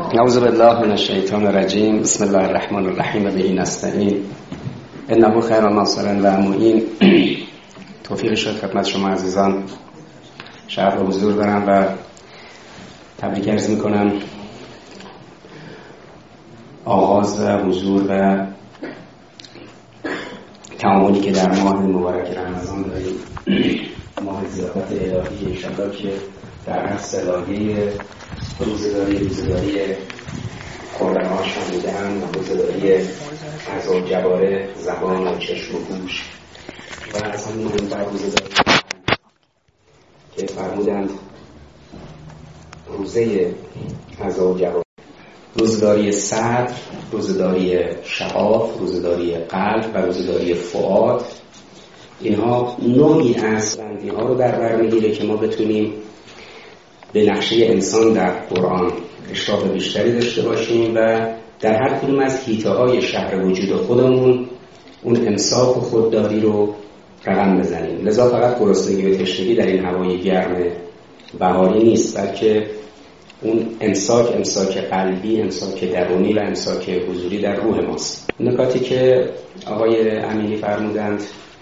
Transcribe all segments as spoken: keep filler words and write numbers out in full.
اعوذ بالله من الشیطان الرجیم. بسم الله الرحمن الرحیم و به نستعین انه خیر ناصر و معین. توفیق شد خدمت شما عزیزان شرف و حضور دارم و تبریک عرض میکنم آغاز و حضور و تعاملی که در ماه مبارک رمضان داریم، ماه ضیافت الهی انشاءالله که در هر صلاحیه روزداری روزداری قربان‌ها شامل‌اند و روزداری اعضا و جواره زبان و چشم و گوش و از همین مهمتر روزداری که فرمودند روزه اعضا و جواره، روزداری صدر، روزداری شعاف، روزداری قلب و روزداری فؤاد. اینها نوعی از بندی ها رو در بر میگیره که ما بتونیم به نقشه انسان در قرآن اشراف بیشتری داشته باشیم و در هر کدوم از حیطه های شهر وجود خودمون اون امساک و خودداری رو رقم بزنیم. لذا فقط گرسنگی و تشنگی در این هوای گرم بهاری نیست، بلکه اون امساک امساک قلبی، امساک درونی و امساک حضوری در روح ماست. نکاتی که آقای امینی فرمودند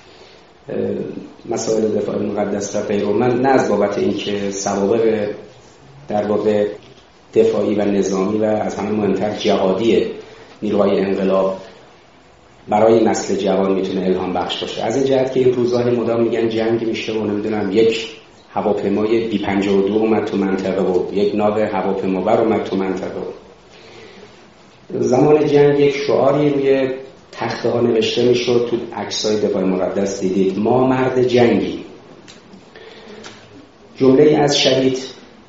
مسائل دفاع مقدس و غیره، من نه از بابت اینکه سوابق در باب دفاعی و نظامی و از همه مهمتر جهادی نیروهای انقلاب برای نسل جوان میتونه الهام بخش باشه، از این جهت که این روزهای مدام میگن جنگ میشه و نمیدونم یک هواپیمای بی پنجاه و دو اومد تو منطقه و یک ناو هواپیمابر اومد تو منطقه. زمان جنگ یک شعاری روی تخته ها نوشته میشد، تو عکسای دفاع مقدس دیدید ما مرد جنگی. جمله از شهید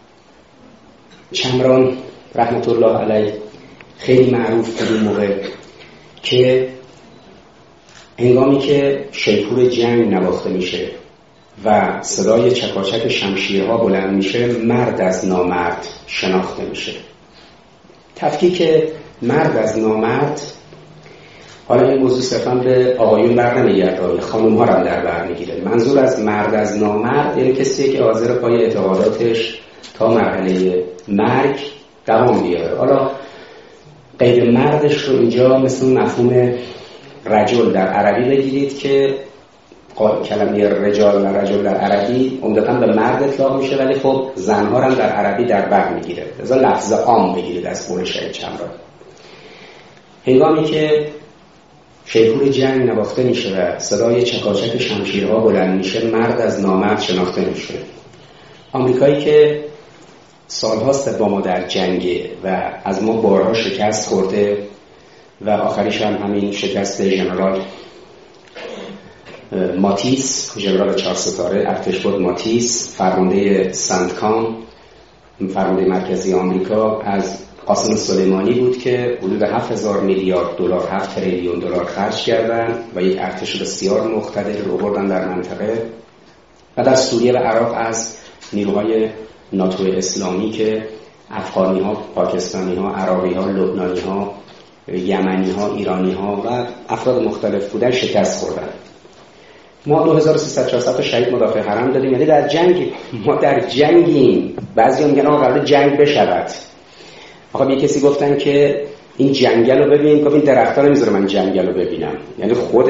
چمران رحمت الله علیه خیلی معروف بود اون موقع که هنگامی که شیپور جنگ نواخته میشه و صدای چکاچک شمشیرها بلند میشه، مرد از نامرد شناخته میشه. تفکیک مرد از نامرد، حالا این موضوع صرفا به آقایون بر نمیگرده، خانم ها رو هم در بر میگیره. منظور از مرد از نامرد یعنی کسیه که حاضر پای اعتقاداتش تا مرحله مرگ دوام بیاره. حالا قید مردش رو اینجا مثل مفهوم رجل در عربی بگیرید که کلمه رجال و رجل در عربی عمدتاً به مرد اطلاق میشه، ولی خب زنها هم در عربی در بر میگیره. لذا لفظ عام بگیرید از قول شهید چمران. هنگامی که شیپور جنگ نواخته میشه و صدای چکاچک شمشیرها بلند میشه، مرد از نامرد شناخته میشه. آمریکایی که سالهاست با ما در جنگه و از ما بارها شکست خورده و آخریش هم همین شکست ژنرال ماتیس، ژنرال چهار ستاره ارتشبد ماتیس، فرمانده سنتکام، فرمانده مرکزی آمریکا، از قاسم سلیمانی بود که حدود هفت هزار میلیارد دلار، هفت تریلیون دلار خرج کردن و یک ارتش بسیار مقتدر رو بردن در منطقه. و در سوریه و عراق از نیروهای ناتو اسلامی که افغانی ها، پاکستانی ها، عراقی ها، لبنانی ها، یمنی ها، ایرانی ها و افراد مختلف بودن شکست خوردن. ما دو هزار و سیصد چهارصد شهید مدافع حرم دادیم، یعنی در جنگ. ما در جنگیم. بعضیا میگن آقا قراره جنگ بشود. آقا یه کسی گفتن که این جنگل رو ببین، گفت این درخت‌ها نمیذاره من جنگل رو ببینم، یعنی خود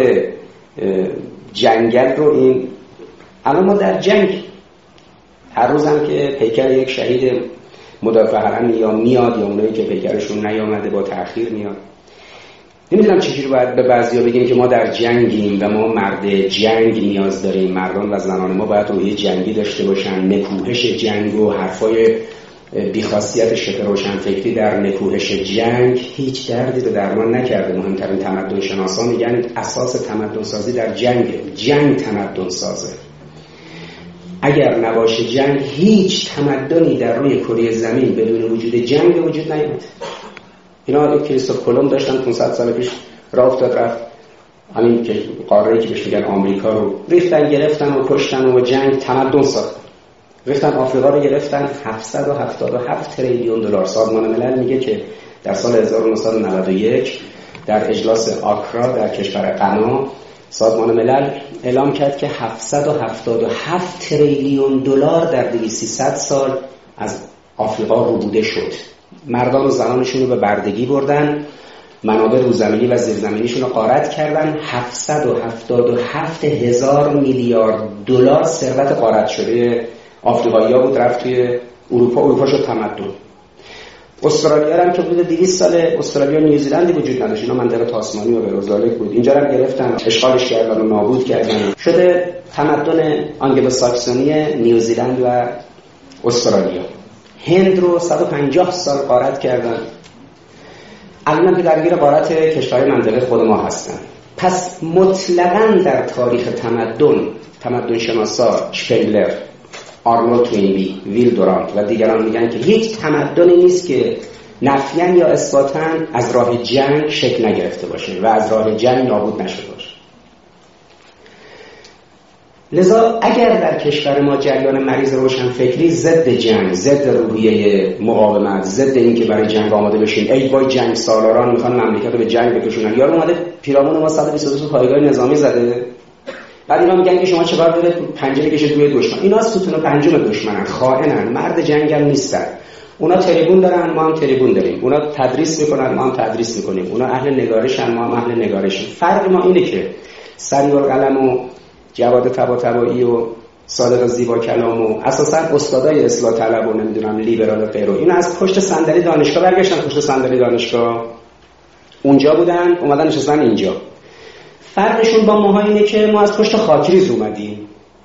جنگل رو این. الان ما در جنگ، هر روز هم که پیکر یک شهید مدافع حرم یا میاد یا اونایی که پیکرشون نیامده با تأخیر میاد. نمیدونم چجوری باید به بعضیا بگیم که ما در جنگیم و ما مرد جنگ نیاز داریم. مردان و زنان ما باید روحیه جنگی داشته باشن. نکوهش جنگ و حرفای بیخاصیت شبه روشنفکری در نکوهش جنگ هیچ دردی رو درمان نکرده. مهمترین تمدن شناسا میگن اساس تمدن سازی در جنگه. جنگ تمدن سازه. اگر نباشه جنگ، هیچ تمدنی در روی کره زمین بدون وجود جنگ وجود نیامد. اینا کریستوف کلمب داشتن پانصد سال پیش راه افتاد رفت همین که قاره‌ای که بهش میگن آمریکا رو ریختن، گرفتن و کشتن و جنگ تمدن ساختن. ریختن آفریقا رو گرفتن، هفتصد و هفتاد و هفت تریلیون دلار. سازمان ملل میگه که در سال هزار و نهصد و نود و یک در اجلاس آکرا در کشور غنا سازمان ملل اعلام کرد که هفتصد و هفتاد و هفت تریلیون دلار در دویست سیصد سال از آفریقا ربوده شد. مردان و زنانشون رو به بردگی بردن، منابع روزمینی و زیرزمینیشون رو غارت کردن. هفتصد و هفتاد و هفت هزار میلیارد دلار ثروت غارت شده آفریقایی‌ها بود رفت توی اروپا. اروپا شد تمدن. استرالیا هم که بوده دویست سال، استرالیا و نیوزیلندی وجود نداشت، اینا منطقه تاسمانی و بروزالک بود، اینجا رو گرفتن اشغالش کردن و نابود کردن، شده تمدن آنگلو ساکسونی نیوزیلند و استرالیا. هند رو صد و پنجاه سال غارت کردن، الان که درگیر غارت کشورهای منطقه خود ما هستن. پس مطلقاً در تاریخ تمدن، تمدن شناسا شپنگلر، آرنولد توینبی، ویل دورانت و دیگران میگن که هیچ تمدنی نیست که نفیاً یا اثباتاً از راه جنگ شکل نگرفته باشه و از راه جنگ نابود نشده باشه. لذا اگر در کشور ما جریان مریض روشنفکری ضد جنگ، ضد روحیه مقاومت، ضد این که برای جنگ آماده بشیم، ای وای جنگ سالاران میخوان مملکت رو به جنگ بکشونن، یارو اومده پیرامون ما صد و بیست و دو پایگاه نظامی زده، بعد اینا میگن که شما چه باید داره پنجره کشید روی دشمن. اینا ستون و پنجم دشمنن، خائنن، مرد جنگ هم نیستن. اونا تریبون دارن، ما هم تریبون داریم. اونا تدریس میکنن، ما هم تدریس میکنیم. اونا اهل نگارشن، ما هم اهل نگارشیم. فرق ما اینه که سریع‌القلم و جواد طباطبایی و صادق زیبا کلام و اساسا استادای اصلاح طلب و نمیدونم لیبرال غیره، اینا از پشت صندلی دانشگاه برگشتن، پشت صندلی دانشگاه اونجا بودن، اومدن نشستن اینجا. فرقشون با ماها اینه که ما از پشت خاکریز اومدیم.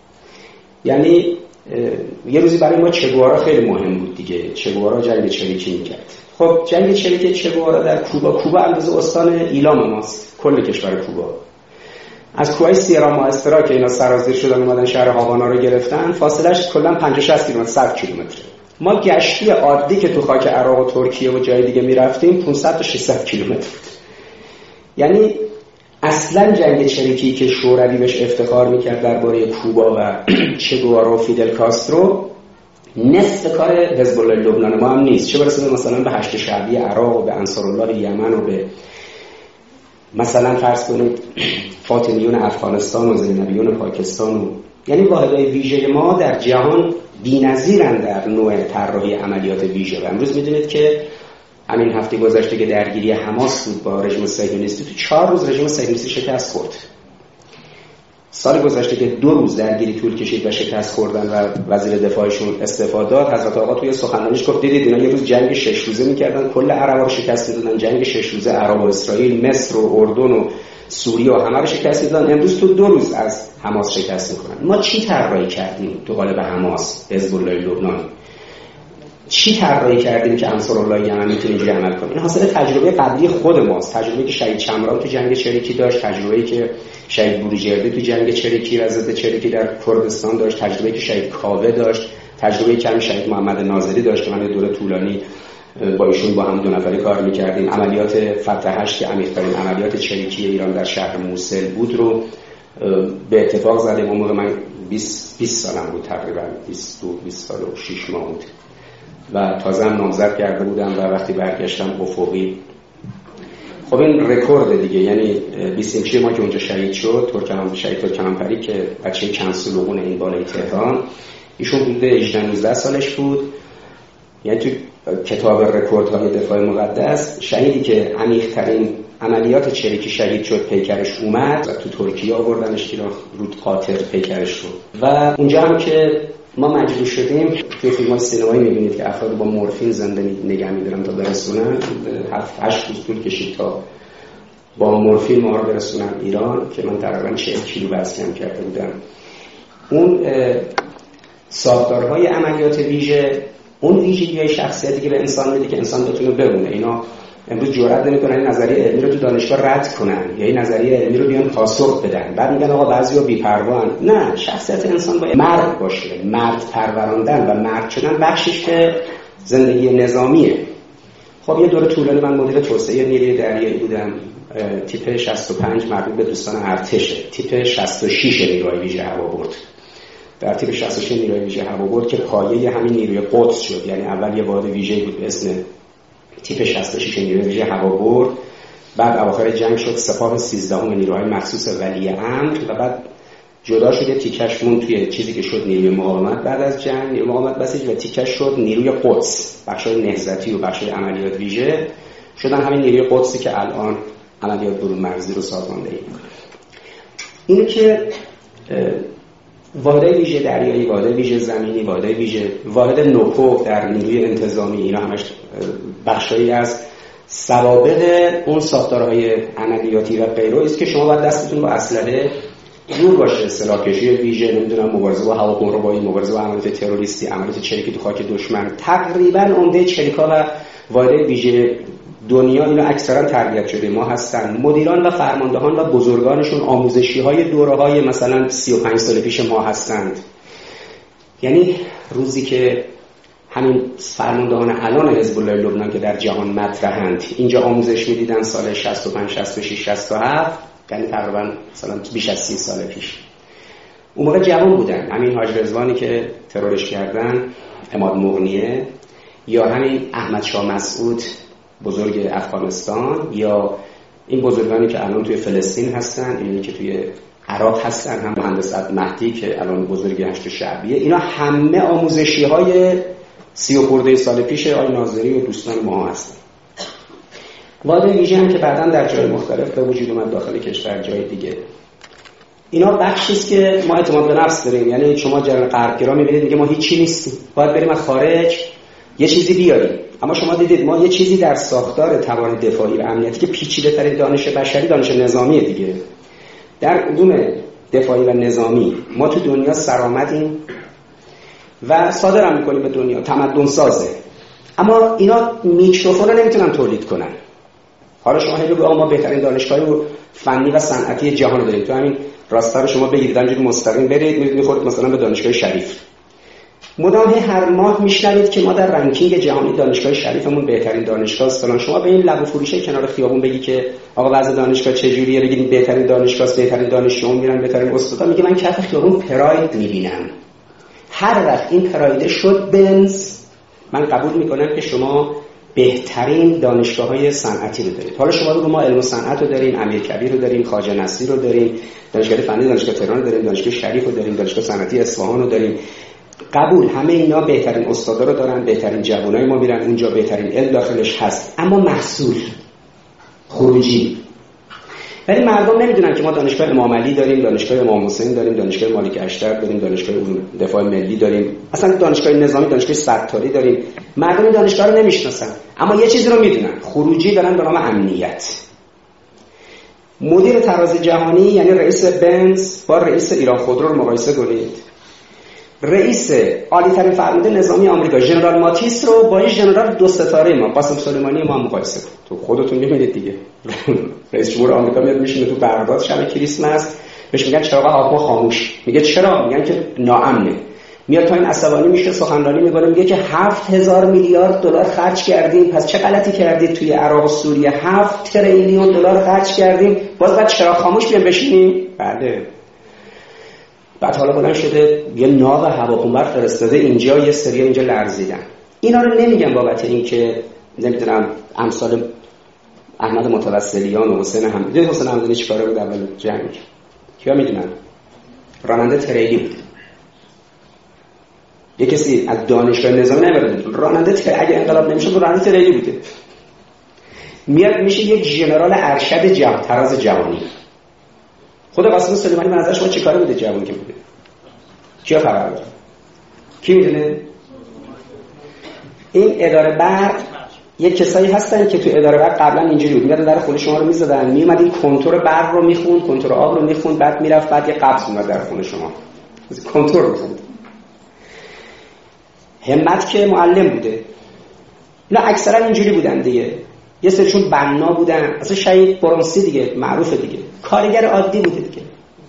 یعنی یه روزی برای ما چگوارا خیلی مهم بود دیگه، چگوارا جنگ چریکی میکرد. خب جنگ چریکی چگوارا در کوبا، کوبا اندازه استان ایلام ماست، کل کشور کوبا. از کوههای سیرا ماسترا که اینا سرازیر شدن اومدن شهر هاوانا رو گرفتن، فاصلهش کلا پنجاه شصت کیلومتر، صد کیلومتر. ما گشتی عادی که تو خاک عراق و ترکیه و جای دیگه میرفتیم پانصد تا ششصد کیلومتر بود. یعنی اصلا جنگ چریکی که شوروی بهش افتخار میکرد درباره کوبا و چگوارا و فیدل کاسترو، نصف کار حزب الله لبنان ما هم نیست، چه برسه مثلا به هشت شعبی عراق و به انصارالله یمن و به مثلا فرض کنید فاطمیون افغانستان و زینبیون پاکستان و یعنی واحدهای ویژه ما در جهان بی‌نظیرن در نوع طراحی عملیات ویژه. و امروز میدونید که همین هفته گذشته که درگیری حماس بود با رژیم صهیونیستی، تو چهار روز رژیم صهیونیستی شکست خورد. سال گذشته که دو روز درگیری طول کشید و شکست خوردن و وزیر دفاعشون استعفا داد، حضرت آقا توی سخنرانیش گفت دیدید اینا یه روز جنگ شش روزه میکردن، کل عربا رو شکست میدادن، جنگ شش روزه عرب و اسرائیل، مصر و اردن و سوریه و همه رو شکست میدادن، امروز تو دو روز از حماس شکست میکنن. ما چی طراحی کردیم تو قالب حماس، حزب الله لبنان؟ چی طراحی کردیم که انصارالله یمن میتونه اینجوری عمل کنه؟ این حاصل تجربه قبلی خود ماست، تجربه‌ای که شهید چمران تو جنگ چریکی داشت، تجربه‌ای که شهید بوریجردی تو جنگ چریکی و ضد چریکی در کردستان داشت، تجربه‌ای که شهید کاوه داشت، تجربه‌ای که شهید محمد ناظری داشت که من یه دوره طولانی با ایشون با هم دو نفری کار می‌کردیم. عملیات فتح هشت که عمیق‌ترین عملیات چریکی ایران در شهر موصل بود رو به اتفاق زدیم. اون موقع من بیست بیست سالم بود، تقریبا بیست و دو بیست سال و شش ماه بود و تازه هم نامزد کرده بودم و وقتی برگشتم افقی. خب این رکورد دیگه، یعنی بیسیمچی ما که اونجا شهید شد، ترکمان شهید ترکمنپری که بچه کنسولوغون این بالای تهران، ایشون بوده هجده نوزده سالش بود. یعنی تو کتاب رکوردهای دفاع مقدس شهیدی که عمیق‌ترین عملیات چریکی شهید شد پیکرش اومد و تو ترکیه آوردنش که رود قاطر پیکرش شد. و اونجا هم که ما مجبور شدیم، توی فیلم‌های سینمایی می‌بینید که افراد با مورفین زنده نگه می‌دارن تا برسونن، هفت هشت روز طول کشید تا با مورفین ما رو برسونن ایران که من تقریبا چهل کیلو وزن کم کرده بودم. اون ساختارهای عملیات ویژه، اون ویژگی‌های شخصیتی که به انسان میده که انسان بتونه بمونه، اینا امروز جرئت نمی‌کنن این نظریه علمی رو تو دانشگاه رد کنن یا این نظریه علمی رو بیان پاسخ بدن. بعد میگن آقا بعضیا بی‌پروان. نه، شخصیت انسان باید مرد باشه. مرد پروراندن و مرد شدن بخشش که زندگی نظامیه. خب یه دوره طولانی من مدیر توسعه نیروی دریایی بودم. تیپ شصت و پنج مربوط به دوستان ارتشه، تیپ شصت و شش نیروی ویژه هوابرد. در تیپ شصت و شش نیروی ویژه هوابرد که پایه همین نیروی قدس شد، یعنی اول یه واحد ویژه‌ای بود به اسم تیپ شصت و شش نیروی ویژه هوابرد، بعد اواخر جنگ شد سپاه سیزدهم نیروهای مخصوص ولی امر و بعد جدا شد، تیکش مون توی چیزی که شد نیروی مقاومت بعد از جنگ، نیروی مقاومت بسیج، و تیکش شد نیروی قدس، بخشای نهضتی و بخشای عملیات ویژه شدن همین نیروی قدسی که الان عملیات برون مرزی رو سازماندهی میکنه. اینو که واحد ویژه دریایی، واحد ویژه زمینی، واحد ویژه، واحد نوکو در نیروی انتظامی، اینا همش بخشایی از سوابق اون ساختارهای عملیاتی و غیره است که شما باید دستتون با اسلحه دور باشه. سلاح‌کشی ویژه، نمیدونم مبارزه با هواپیمابایی، مبارزه با عملیات تروریستی، عملیات چریکی تو خاک دشمن، تقریبا عمده چریکا و واحد ویژه دنیا اینا اکثرا تربیت شده ما هستن. مدیران و فرماندهان و بزرگانشون آموزشی‌های دوره‌های مثلا سی و پنج سال پیش ما هستند. یعنی روزی که همین فرماندهان الان حزب الله لبنان که در جهان مطرحند اینجا آموزش میدیدن سال شصت و پنج شصت و شش شصت و هفت، یعنی تقریبا مثلا بیش از سی سال پیش. اون موقع جوان بودن. همین حاج رضوانی که ترورش کردن، عماد مغنیه، یا همین احمد شاه مسعود بزرگ افغانستان، یا این بزرگانی که الان توی فلسطین هستن، اینی که توی عراق هستن، هم مهندس مهدی که الان بزرگ هشت شعبیه، اینا همه آموزشی های سی و خورده سال پیش آقای ناظری و دوستان ما هستن. واحد ویژه هم که بعداً در جای مختلف به وجود اومد داخل کشور، جای دیگه. اینا بخشی است که ما اعتماد به نفس داریم. یعنی شما جریان غربگرا می‌بینید میگه ما هیچی نیستیم، باید بریم از خارج یه چیزی بیاریم. اما شما دیدید ما یه چیزی در ساختار توان دفاعی و امنیتی که پیچیده‌ترین دانش بشری، دانش نظامی دیگه، در علوم دفاعی و نظامی ما تو دنیا سرآمدیم و صادرم می‌کنیم به دنیا، تمدن سازه. اما اینا میکروفون رو نمیتونن تولید کنن. حالا شما هی بگو ما بهترین دانشگاه فنی و صنعتی جهان رو داریم، تو همین راستا رو شما بگیرید همینجوری مستقیم برید می‌خورید مثلا به دانشگاه شریف. مدام هر ماه میشنوید که ما در رنکینگ جهانی دانشگاه شریفمون بهترین دانشگاه است فلان. شما به این لب و فروشه کنار خیابون بگی که آقا وضع دانشگاه چجوریه، بگید بهترین دانشگاه است، بهترین دانشجویان میرن، بهترین استادا، میگه من کف خیابون پراید میبینم. هر وقت این پراید شد بنز، من قبول میکنم که شما بهترین دانشگاه‌های صنعتی رو دارید. حالا شما بگو ما علم و صنعت رو داریم، امیرکبیر رو داریم، خواجه نصیر رو داریم، دانشگاه فنی دانشگاه تهران رو داریم، دانشگاه شریف رو داریم، دانشگاه صنعتی اصفهان رو داریم. قبول، همه اینا بهترین استادا رو دارن، بهترین جوانای ما میرن اونجا، بهترین علم داخلش هست. اما محصول خروجی، ولی مردم نمیدونن که ما دانشگاه امام علی داریم، دانشگاه امام حسین داریم، دانشگاه مالک اشتر داریم، دانشگاه دفاع ملی داریم، اصلا دانشگاه نظامی، دانشگاه ستاری داریم. مردم دانشگاه رو نمیشناسن، اما یه چیزی رو میدونن، خروجی دارن به نام امنیت. مدیر تراز جهانی یعنی رئیس بنز با رئیس ایران خودرو رو مقایسه کنید. رئیس عالی ترین فرمانده نظامی آمریکا ژنرال ماتیس رو با این ژنرال دو ستاره ما قاسم سلیمانی ما مقایسه کنید. تو خودتون می‌بینید دیگه. رئیس جمهور آمریکا میاد میشینه تو بغداد شب کریسمس، بهش میگن چراغ هواپیما خاموش، میگه چرا؟ میگن که ناامنه. میاد تا این عصبانی میشه، سخنرانی میکنه، میگه که هفت هزار میلیارد دلار خرج کردیم، پس چه غلطی کردید توی عراق و سوریه؟ هفت تریلیون دلار خرج کردیم، باز بعد چراغ خاموش بیان بشینیم؟ بله. بعد حالا بلند شده یه ناو هواپیما فرستاده اینجا، یه سری اینجا لرزیدن. اینا رو نمیگم بابت این که نمیدونم امثال احمد متوسلیان و حسین حمدانی، حسین حمدانی چیکاره بود اول جنگ؟ کیا میدونن؟ راننده تریلی بود. یه کسی از دانشگاه نظامی نمیره راننده تریلی، اگه انقلاب نمیشه راننده تریلی بوده. میاد میشه یک ژنرال ارشد جهان تراز جهانی. خود قاسم سلیمانی من ازش ما چیکاره بوده جوان که بوده؟ کیا خبر داره؟ کی میدونه؟ این اداره برق یک کسایی هستن که تو اداره برق قبلا اینجوری بود، میاد در خونه شما رو میزدن، میومد این کنتور برق رو میخوند، کنتور آب رو میخوند، بعد میرفت بعد یه قبض میاد در خونه شما کنتور میخوند. همت که معلم بوده. اینا اکثرا اینجوری بودن دیگه. یه سرشون بنا بودن، اصلا شهید برونسی دیگه معروفه دیگه، کارگر عادی بوده دیگه.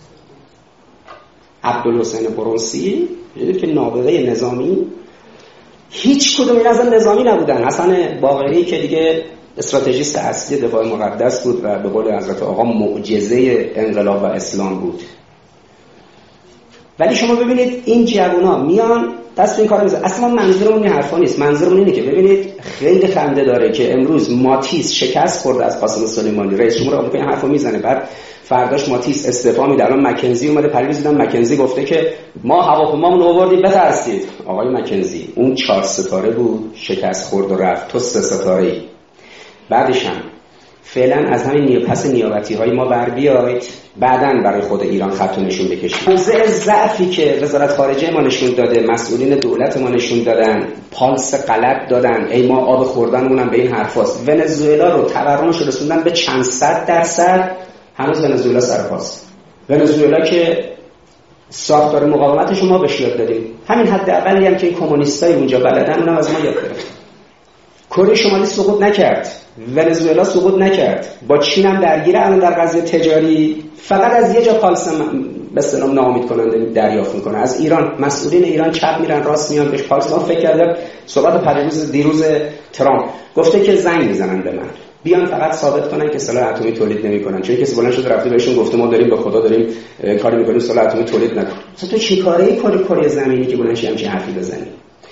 عبدالحسین برونسی دیدید که نابغه نظامی، هیچ کدوم این از نظامی نبودن. حسن باقری که دیگه استراتژیست اصلی دفاع مقدس بود و به قول حضرت آقا معجزه انقلاب و اسلام بود. ولی شما ببینید این جوونا میان دست این کارو میزنن. اصلا منظورمون این حرفا نیست. منظورمون اینه که ببینید خیلی خنده داره که امروز ماتیس شکست خورده از قاسم سلیمانی، رئیس جمهور آمریکا این حرفو میزنه، بعد فرداش ماتیس استعفا میده. الان مکنزی اومده پریروز دیدم مکنزی گفته که ما هواپیمامون رو آوردیم بترسید. آقای مکنزی اون چهار ستاره بود شکست خورد و رفت، تو سه ستاره‌ای. بعدش هم فعلا از همین نیو پس نیابتی های ما بر بیایید، بعداً برای خود ایران خط نشون بکشید. موضع ضعفی که وزارت خارجه ما نشون داده، مسئولین دولت ما نشون دادن، پالس غلط دادن، ای ما آب خوردنمون هم به این حرفاست. ونزوئلا رو تورمش رسوندن به چند صد درصد، هنوز ونزوئلا سر پاست. ونزوئلا که ساختار مقاومتش ما بهش یاد دادیم، همین حداقلی هم که کمونیستای اونجا بلدن اونم از ما یاد گرفتن. کره شمالی سقوط نکرد، ونزوئلا سقوط نکرد، با چین هم درگیره الان در قضیه تجاری، فقط از یه جا پالس به اصطلاح ناامید کننده دریافت میکنه، از ایران. مسئولین ایران چپ میرن راست میان بهش پالس. من فکر کردم صحبت پریروز دیروز ترامپ گفته که زنگ میزنن به من بیان فقط ثابت کنن که سلاح اتمی تولید نمیکنن، چون کسی بلند شده رفته بهشون گفته ما داریم به خدا داریم کاری میکنیم سلاح اتمی تولید نکن. تو چی کاره کره کره زمینی که بلند شی همچین حرفی بزنی؟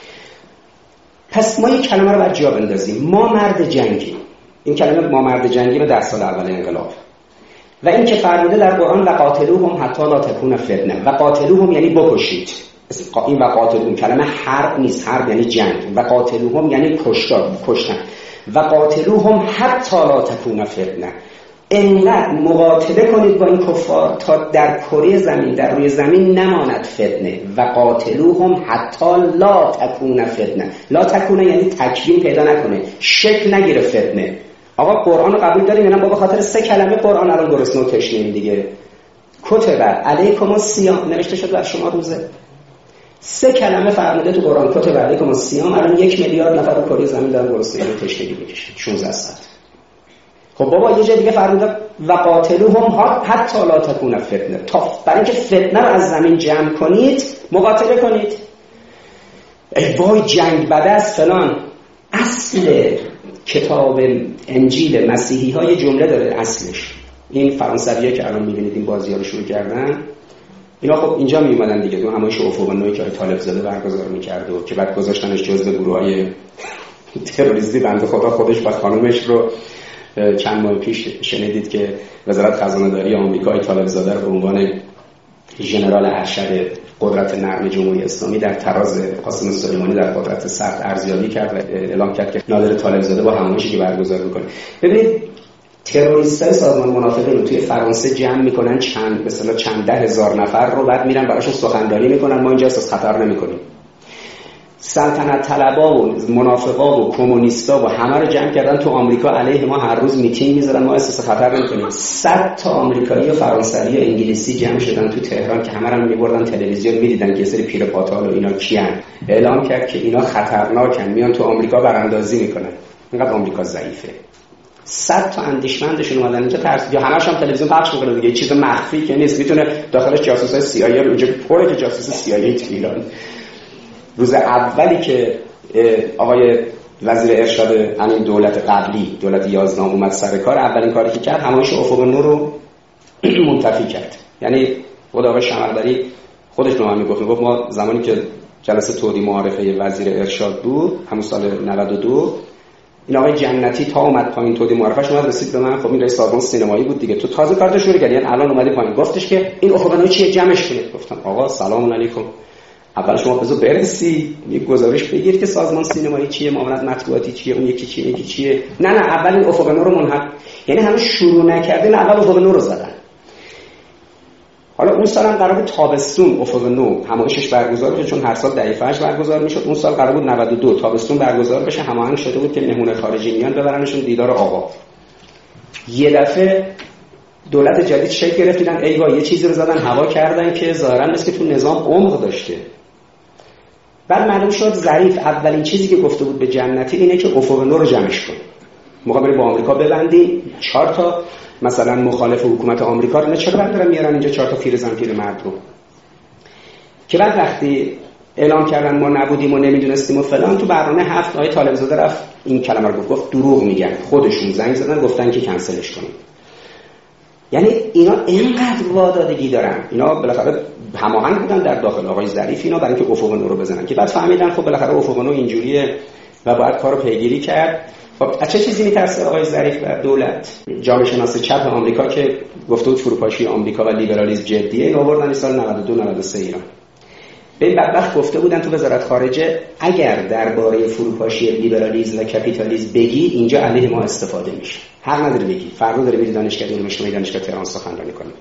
پس ما یک کلمه رو باید جا بندازیم، ما مرد جنگیم. این کلمه ما مرد جنگی به ده سال اول انقلاب و این که فرموده در قرآن وقاتلوهم حتی لا تکون فتنه، وقاتلوهم یعنی بکشید. این وقاتلوهم کلمه حرب نیست، حرب یعنی جنگ، وقاتلوهم یعنی کشتار، کشتن. وقاتلوهم حتی لا تکون فتنه، اینقدر مقاتله کنید با این کفار تا در کره زمین، در روی زمین نماند فتنه. و قاتلوهم حتی لا تکون فتنه، لا تکونه یعنی تکوین پیدا نکنه، شکل نگیره فتنه. آقا قرآن رو قبول داریم یا نه؟ ما به خاطر سه کلمه قرآن الان گرسنه و تشنه‌ایم دیگه. کتب علیکم الصیام نوشته شد بر شما روزه. سه کلمه فرموده تو قرآن، کتب علیکم الصیام. الان یک میلیارد نفر رو کره زمین دارن گرسنگی و تشنگی میکشن شانزده ساعت. خب بابا یه جای دیگه فرموده وقاتلوهم حتی لا تکون فتنه، تا برای اینکه فتنه رو از زمین جمع کنید مقاتله کنید. ای وای جنگ بده است فلان. اصل کتاب انجیل مسیحی های جمله داره اصلش. این فرانسوی‌ها که الان می‌بینید این بازی‌ها رو شروع کردن، اینا خب اینجا میومدن دیگه، تو همایش افق نوعی که طالب زاده برگزار می‌کرد و که بعد گذاشتنش جزو گروه‌های تروریستی. بنده خدا خودش با خانومش رو چند ماه پیش شنیدید که وزارت خزانه‌داری آمریکا طالب زاده رو به عنوان ژنرال ارشد قدرت نرم جمهوری اسلامی در تراز قاسم سلیمانی در قدرت سخت ارزیابی کرد و اعلام کرد که نادر طالب زاده با همایشی که برگزار می‌کنه. ببینید تروریستای سازمان منافقین رو توی فرانسه جمع میکنن، چند مثلا چند ده هزار نفر رو، بعد میرن براشون سخنرانی میکنن، ما اینجا احساس خطر نمیکنیم. سلطنت طلبا و منافقا و کمونیستا و همه رو جمع کردن تو آمریکا علیه ما، هر روز میتینگ میذارن، ما احساس خطر نمیکنیم. صد تا آمریکایی و فرانسوی و انگلیسی جمع شدن تو تهران که همه رو میبردن تلویزیون میدیدن که سری پیر پاتال و اینا کیان. اعلام کرد که اینا خطرناکن، میان تو آمریکا براندازی میکنن. اینقدر آمریکا ضعیفه. صد تا اندیشمندشون اومدن اینجا ترس، یا همش هم تلویزیون پخش میکنه دیگه، چیز مخفی که نیست، میتونه داخلش جاسوسای سی آی ای رو اینجا پره که جاسوس سی آی ای تو ایران. روز اولی که آقای وزیر ارشاد همین دولت قبلی، دولت یازده اومد سر کار، اولین کاری که کرد همایش افق نور رو منتفی کرد. یعنی خود آقای شمردری خودش به من میگفت، میگفت ما زمانی که جلسه تودی معارفه وزیر ارشاد بود همون سال نود و دو، این آقای جنتی تا اومد پایین تودی معرفش اومد رسید به من، خب این رئیس سازمان سینمایی بود دیگه، تو تازه کارت شروع کردی، یعنی الان اومدی پایین، گفتش که این افق چیه جمعش کنید. گفتم آقا سلام علیکم، اول شما بذار برسی یه گزارش بگیر که سازمان سینمایی چیه، معاونت مطبوعاتی چیه، اون یکی چیه، یکی چیه. نه نه اول این افق نور رو منحل، یعنی همه شروع نکردن اول افق نور رو زدن. حالا اون سال هم قرار بود تابستون افق نور همایشش برگزار بشه، چون هر سال دقیقاًش برگزار میشد. اون سال قرار بود نود و دو تابستون برگزار بشه، هماهنگ شده بود که مهمون خارجی میان ببرنشون دیدار آقا. یه دفعه دولت جدید شکل گرفت، دیدن ای وای یه چیزی رو زدن هوا کردن که ظاهرا مثل که تو نظام عمق داشته. بعد معلوم شد ظریف اولین چیزی که گفته بود به جنتی اینه که افق نور رو جمعش کن، موقع بری با آمریکا ببندی. چهار تا مثلا مخالف حکومت آمریکا رو نه چرا بردارن میارن اینجا، چهار تا پیر زن پیر مرد رو، که بعد وقتی اعلام کردن ما نبودیم و نمیدونستیم و فلان، تو برنامه هفت آیه طالب زاده رفت این کلمه رو گفت، دروغ میگن، خودشون زنگ زدن گفتن که کنسلش کنیم. یعنی اینا اینقدر وادادگی دارن، اینا بالاخره هماهنگ بودن در داخل آقای ظریف اینا برای اینکه افق نو رو بزنن که بعد فهمیدن خب بالاخره افق نو اینجوریه و باید کارو پیگیری کرد. خب از چه چیزی میترسه آقای ظریف و دولت؟ جامعه شناس چپ آمریکا که گفته بود فروپاشی آمریکا و لیبرالیسم جدیه، این آوردن سال نود و دو نود و سه ایران. به این بدبخت گفته بودن تو وزارت خارجه اگر درباره فروپاشی لیبرالیسم و کپیتالیسم بگی اینجا علیه ما استفاده میشه، حق نداره بگی، فردا داره میری دانشگاه علوم اجتماعی دانشگاه تهران سخنرانی کنه.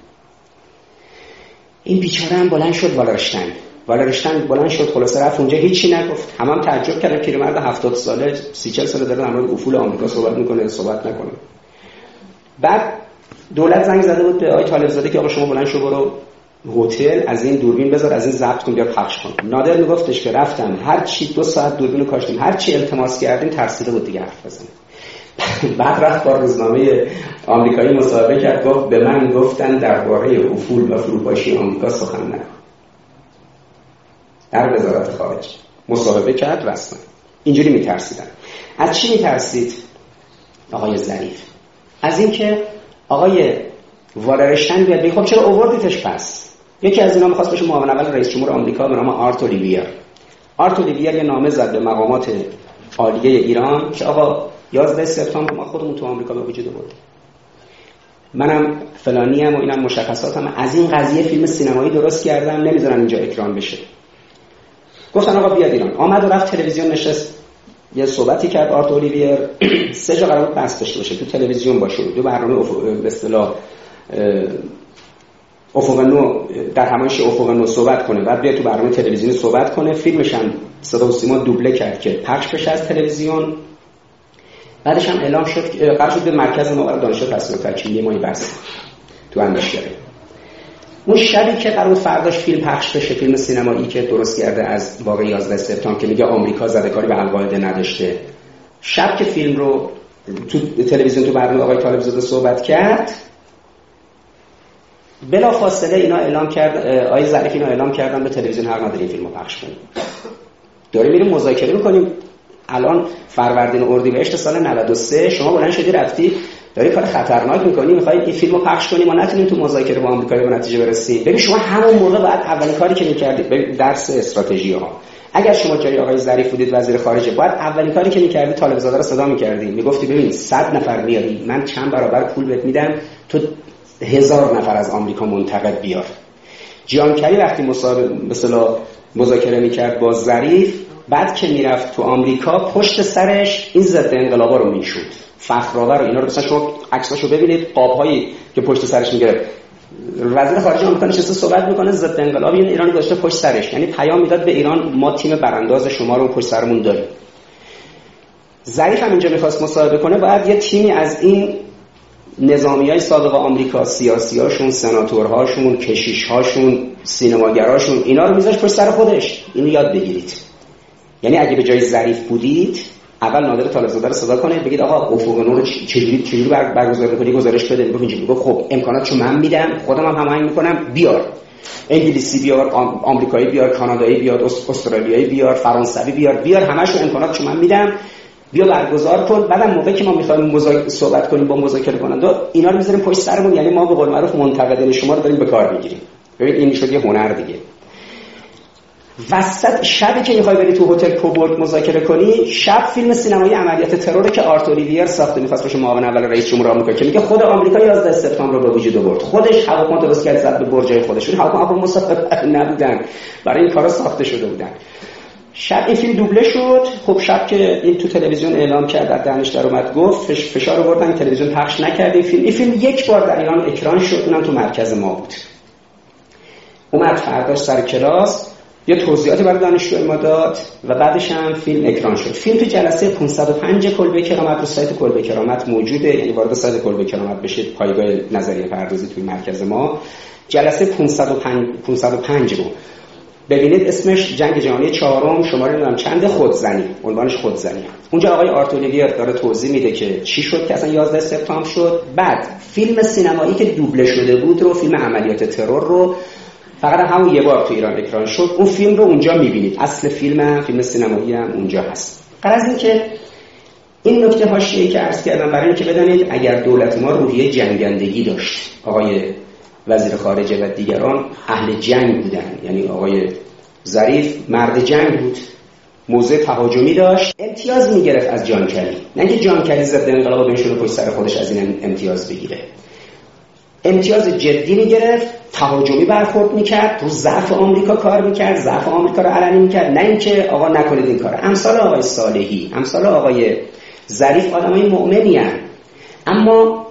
این بیچاره هم بلند شد والرشتن والرشتن بلند شد، خلاصه رفت اونجا هیچی نگفت. همه هم تعجب کردن پیرمرد هفتاد ساله سی چهل ساله داره در مورد افول آمریکا صحبت میکنه، صحبت نکنه. بعد دولت زنگ زده بود به آقای طالب زاده که آقا شما بلند شو برو هتل، از این دوربین بذار، از این ضبط کن، بیا پخش کن. نادر میگفتش که رفتم هر چی دو ساعت دوربینو کاشتیم، هر چی التماس کردیم ترسیده بود دیگه حرف بزنه. بعد رفت با روزنامه آمریکایی مصاحبه کرد، گفت به من گفتن درباره افول و فروپاشی آمریکا سخن نکن. در وزارت خارجه مصاحبه کرد رسما. اینجوری میترسیدن. از چی میترسید آقای ظریف؟ از اینکه آقای والرشتن بیاد بگه خب چرا آوردیتش پس؟ یکی از اینا می‌خواست بشه معاون اول رئیس جمهور آمریکا به نام آرت اولیویر. آرت اولیویر یه نامه زد به مقامات عالیه ایران که آقا یازده سپتامبر ما خودمون تو آمریکا به وجود آوردیم، منم فلانی ام و اینم مشخصاتم، از این قضیه فیلم سینمایی درست کردم، نمیذارن اینجا اکران بشه. گفتن آقا بیاد ایران. آمد و رفت تلویزیون نشست، یه صحبتی کرد آرت اولیویر. سه جا قرار بود بحث داشته باشه، تو تلویزیون باشه، دو برنامه به اصطلاح افق نو در همایش افق نو صحبت کنه، بعد بیاد تو برنامه تلویزیونی صحبت کنه. فیلمش هم صدا و سیما دوبله کرد که پخش بشه از تلویزیون. بعدش هم اعلام شد قرار شد به مرکز ما برای دانشگاه تحصیل تکمیلی یه ماهی بس تو اندیشگری. اون شبی که قرار فرداش فیلم پخش بشه، فیلم سینمایی که درست کرده از واقعه یازده سپتامبر که میگه آمریکا زده‌کاری به القاعده نداشته، شب که فیلم رو تو تلویزیون تو برنامه آقای طالب زاده صحبت کرد، بلا فاصله اینا اعلام کرد، آقای ظریف اینا اعلام کردن به تلویزیون حق نداریم فیلمو پخش کنیم. داریم میریم مذاکره میکنیم. الان فروردین اردیبهشت سال نود و سه شما بلند شدی رفتی داری کار خطرناک میکنی، میخوای این فیلمو پخش کنی، ما نتونیم تو مذاکره با آمریکا به نتیجه برسیم. ببین شما همون موقع باید اولین کاری که میکردید، ببین درس استراتژی ها، اگر شما جای آقای ظریف بودید وزیر خارجه، باید اولین کاری که میکردید طالب زاده رو صدا میکردی، میگفتی ببین صد نفر میاری، من چند برابر پول بهت میدم، تو هزار نفر از آمریکا منتقد بیار. جانکری وقتی مثلا مذاکره میکرد با ظریف، بعد که میرفت تو آمریکا پشت سرش این ضد انقلابا رو میشود، فخرآور و اینا رو، مثلا شما عکساشو ببینید، قاب‌هایی که پشت سرش میگرفت. وزیر خارجه آمریکا نشسته صحبت میکنه، ضد انقلابی ایران داشته پشت سرش، یعنی پیام میداد به ایران ما تیم برانداز شما رو پشت سرمون داریم. ظریف هم اینجا میخواست مصاحبه کنه، باید یه تیمی از این نظامیای سابق آمریکا، سیاسیاشون، سناتورهاشون، کشیشهاشون، سینماگراشون، اینا رو میذاشت پشت سر خودش. اینو یاد بگیرید. یعنی اگه به جای ظریف بودید، اول نادر طالب زاده رو صدا کنید، بگید آقا افق نو رو چجوری چجوری برگزار کنی، گزارش بده. میگه اینجوری، میگه خب امکاناتشو من میدم، خودم هم هماهنگ میکنم، بیار انگلیسی بیار، آمریکایی بیار، کانادایی بیار، استرالیایی بیار، فرانسوی بیار، بیار همه‌شو امکاناتشو من میدم، بیا برگزار کن. بعدم موقعی که ما میخوایم مذاکره صحبت کنیم با مذاکره کننده، اینا رو میذاریم پشت سرمون، یعنی ما به قول معروف منتقدین شما رو داریم به کار میگیریم. ببین این شد یه هنر دیگه. وسط شبی که میخوای بری تو هتل کوبورگ مذاکره کنی، شب فیلم سینمایی عملیات ترور که آرت اولیویر ساخته، میخواست بشه معاون اول رئیس جمهور آمریکا، که میگه خود آمریکا یازده سپتامبر رو به وجود آورد، خودش هواپیما درست کرد زد به برجای خودشون، هواپیما مسافر نبودن، برای این کارا ساخته شده بودن. شب این فیلم دوبله شد. خب شب که این تو تلویزیون اعلام کرد، از دهنش در اومد، گفت فشار آوردن تلویزیون پخش نکرد این فیلم. این فیلم یک بار در ایران اکران شد، اونم تو مرکز ما بود. اومد فرداش سر کلاس یه توضیحاتی برای دانشجوی ما داد و بعدش هم فیلم اکران شد. فیلم تو جلسه پانصد و پنج کلبه کرامت رو سایت کلبه کرامت موجوده، یعنی وارد سایت کلبه کرامت بشید، پایگاه نظریه پردازی توی مرکز ما، جلسه پانصد و پنج رو ببینید، اسمش جنگ جهانی چهارم، شماره نمیدونم چند، خودزنی، عنوانش خودزنی. اونجا آقای آرت اولیویر داره توضیح میده که چی شد که اصلا یازده سپتامبر شد. بعد فیلم سینمایی که دوبله شده بود رو، فیلم عملیات ترور رو، فقط همون یه بار تو ایران اکران شد. اون فیلم رو اونجا میبینید، اصل فیلم هم فیلم سینمایی هم اونجا هست. غرض این که این نکته حاشیه‌ای که عرض کردم برای اینکه بدانید اگر دولت ما روحیه جنگندگی داشت، آقای وزیر خارجه و دیگران اهل جنگ بودن، یعنی آقای ظریف مرد جنگ بود، موضع تهاجمی داشت، امتیاز میگرفت از جان کری، نه اینکه جان کری ضد انقلاب بنشونه پشت سر خودش از این امتیاز بگیره، امتیاز جدی میگرفت، تهاجمی برخورد میکرد، رو ضعف آمریکا کار میکرد، ضعف آمریکا رو علنی میکرد، نه اینکه آقا نکنید این کارو. امثال آقای صالحی، امثال آقای ظریف آدمای مؤمنی هستند، اما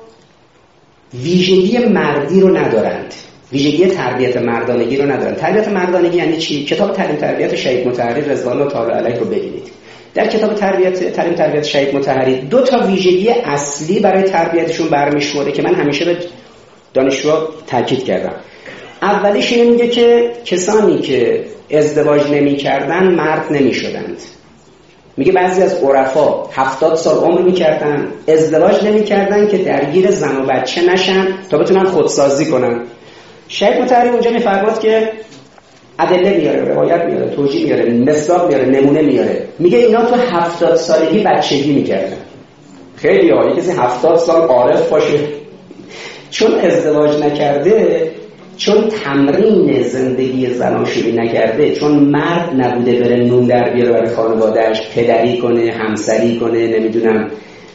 ویژگی مردی رو ندارند، ویژگی تربیت مردانگی رو ندارند. تربیت مردانگی یعنی چی؟ کتاب تعلیم تربیت شهید مطهری رضوان الله تعالی علیه رو ببینید. در کتاب تربیت تعلیم تربیت شهید مطهری دو تا ویژگی اصلی برای تربیتشون برمی‌شمره که من همیشه به دانشجوها تاکید کردم. اولیش این میگه که کسانی که ازدواج نمی‌کردن مرد نمی‌شدند. میگه بعضی از عرفا هفتاد سال عمر می‌کردن، ازدواج نمی‌کردن که درگیر زن و بچه نشن تا بتونن خودسازی کنن. شهید مطهری اونجا میفرماد که ادله میاره، روایت میاره، توجیه میاره، مصداق میاره، نمونه میاره. میگه اینا تو هفتاد سالگی بچگی میکردن. خیلی عالی، کسی هفتاد سال عارف باشه چون ازدواج نکرده، چون تمرین زندگی زناشویی نکرده، چون مرد نبوده بره نون در بیاره برای خانواده‌اش، پدری کنه، همسری کنه، نمیدونم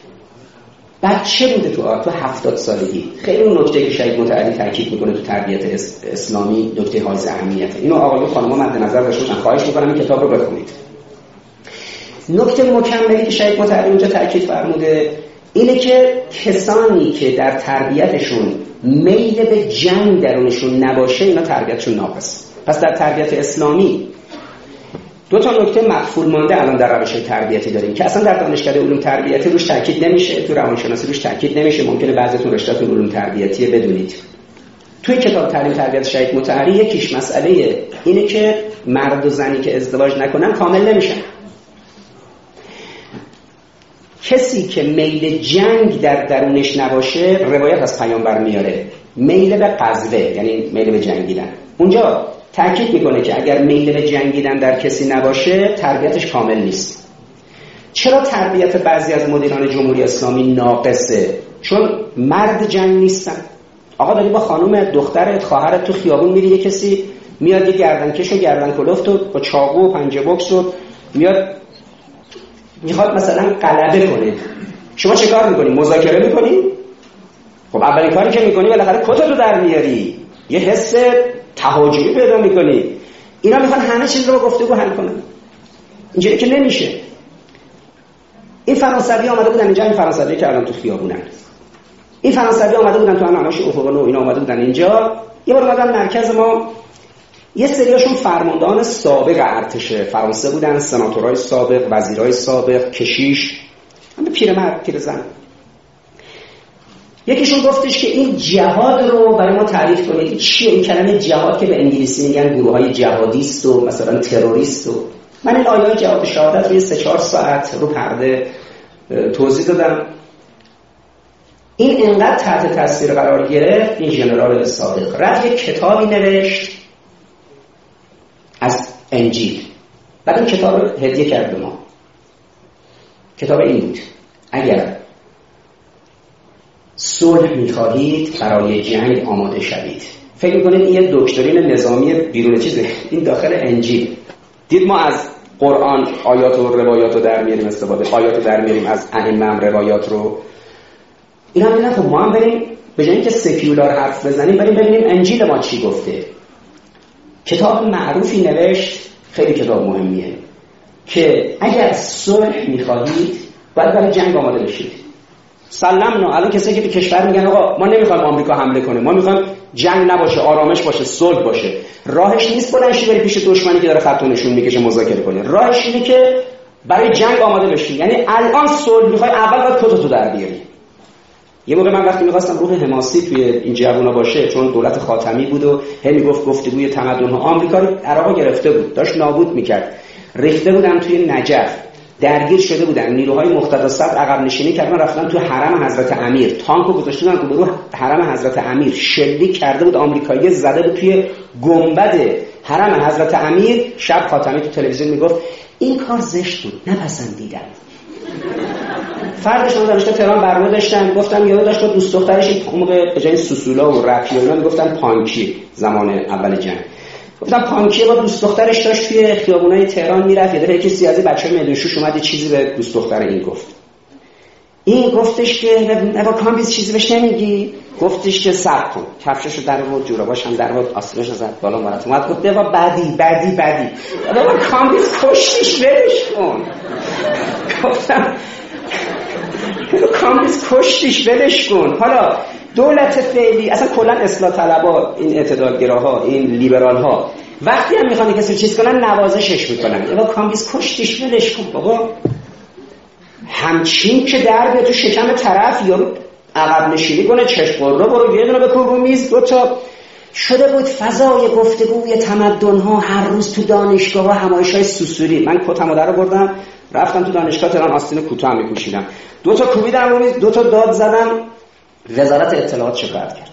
بچه بوده تو آه تو هفتاد سالگی. خیلی اون نکته که شهید مطهری تاکید میکنه تو تربیت اسلامی نکته حائز اهمیته. اینو آقایون خانم‌ها مد نظر داشته باشن، خواهش میکنم این کتاب رو بخونید. نکته مکملی که شهید مطهری اونجا تاکید فرموده اینه که کسانی که در تربیتشون میل به جنگ درونشون نباشه اینا تربیتشون ناقص. پس در تربیت اسلامی دو تا نکته مقفول مانده الان در روش تربیتی داریم که اصلا در دانشکده علوم تربیتی روش تاکید نمیشه، تو روانشناسی روش تاکید نمیشه، ممکنه بعضیتون رشته‌تون علوم تربیتیه بدونید. توی کتاب تعلیم تربیت شهید مطهری یکیش مسئله اینه که مرد و زنی که ازدواج نکنن کامل نمیشن. کسی که میل جنگ در درونش نباشه، روایت از پیامبر میاره میل به غزوه، یعنی میل به جنگیدن، اونجا تأکید میکنه که اگر میل به جنگیدن در کسی نباشه تربیتش کامل نیست. چرا تربیت بعضی از مدیران جمهوری اسلامی ناقصه؟ چون مرد جنگ نیستن. آقا داری با خانم دخترت خواهرت تو خیابون میری، یه کسی میاد یه گردنکش و گردن کلفت و با چاقو و پنجه بوکس رو میاد میخواد مثلا غلبه کنه، شما چه کار میکنی؟ مذاکره میکنی؟ خب اولین کاری که میکنی بالاخره کتت رو در میاری، یه حس تهاجمی پیدا میکنی. اینا میخوان همه چیز رو با گفتگو حل کنن، اینجوری که نمیشه. این فرانسوی آمده بودن اینجا، این فرانسوی که الان تو خیابونن، این فرانسوی آمده بودن تو همش افقانو، اینا آمده بودن اینجا. یه بار اومدن مرکز ما، یه سریاشون فرماندهان سابق ارتش فرانسه بودن، سناتورای سابق، وزیرای سابق، کشیش، همه پیرمرد پیرزن. یکیشون گفتش که این جهاد رو برای ما تعریف کنید. چیه این کلمه جهاد که به انگلیسی میگن گروه‌های جهادیست و مثلا تروریست؟ و من این آیات جهاد شهادت روی سه چهار ساعت رو پرده توضیح دادم. این انقدر تحت تاثیر قرار گرفت، این ژنرال صادق رفت یک کتابی نوشت از انجیل، بعد این کتاب رو هدیه کرد به ما. کتاب این بود: اگر صلح می‌خواهید برای جنگ آماده شوید. فکر می‌کنید این یه دکترین نظامی بیرون چیزه؟ این داخل انجیل. دید ما از قرآن آیات و روایات رو در میاریم، استفاده آیات رو در میاریم، از ائمه هم روایات رو. اینا میگن خب ما هم بریم به جای اینکه سکیولار حرف بزنیم بریم ببینیم انجیل ما چی گفته. کتاب معروفی نوشت، خیلی کتاب مهمیه، که اگر صلح می‌خواهید باید برای جنگ آماده بشید. سلام. الان کسایی که به کشور میگن آقا ما نمیخوایم آمریکا حمله کنه، ما میخوایم جنگ نباشه، آرامش باشه، صلح باشه، راهش نیست بلنشی بری پیش دشمنی که داره خطو نشون میکشه مذاکره کنی. راهش اینه که برای جنگ آماده بشی. یعنی الان صلح میخوای، اول باید کتتو در بیاری. یه موقع من وقتی می‌خواستم روح حماسی توی این جوونا باشه، چون دولت خاتمی بود و هی میگفت گفتگوی تمدن‌ها، آمریکا رو عراق گرفته بود، داشت نابود میکرد، ریخته بودن توی نجف، درگیر شده بودن، نیروهای مقتدا صدر عقب نشینی کردن، رفتن تو حرم حضرت امیر، تانکو گذاشته بودن تو روح حرم حضرت امیر، شلیک کرده بود آمریکایی، زده بود توی گنبد حرم حضرت امیر. شب خاتمی تو تلویزیون میگفت این کار زشت بود، نپسندیدم. فردش من دانشگاه تهران برنامه داشتم، گفتم یادم داشت با دوست دخترش اون موقع به جای سوسولا و رپی و اینا میگفتن پانکی زمان اول جنگ. گفتم پانکی با دوست دخترش داشت توی خیابونای تهران میرفت، یه دفعه کسی از بچه‌های میدونشوش اومد چیزی به دوست دختر این گفت. این گفتش که با کامبیز چیزی بهش نمیگی؟ گفتش که صبر کن. کفششو در آورد، جوراباش هم در آورد، آستیناشو زد بالا مرات اومد گفت بابا بدی بدی بدی. بابا کامبیز کشتیش ولش کن. گفتم کامبیز کشتیش ولش کن. حالا دولت فعلی اصلا کلا اصلاح طلبا، این اعتدالگراها، این لیبرال‌ها وقتی هم میخوان کسی چیز کنن نوازشش میکنن. بابا کامبیز کشتیش ولش کن. بابا همچین که در به تو شکم طرف یا عقب نشینی کنه، چشم قربه برو یه دونه بکن رو میز. دو تا شده بود فضای گفتگوی تمدن‌ها هر روز تو دانشگاه و همایش‌های سوسوری. من کتمو در آوردم رفتم تو دانشگاه تهران، آستین کوتاه میپوشیدم، دو تا کوبیدم رو میز، دو تا داد زدم، وزارت اطلاعات شکایت کرد.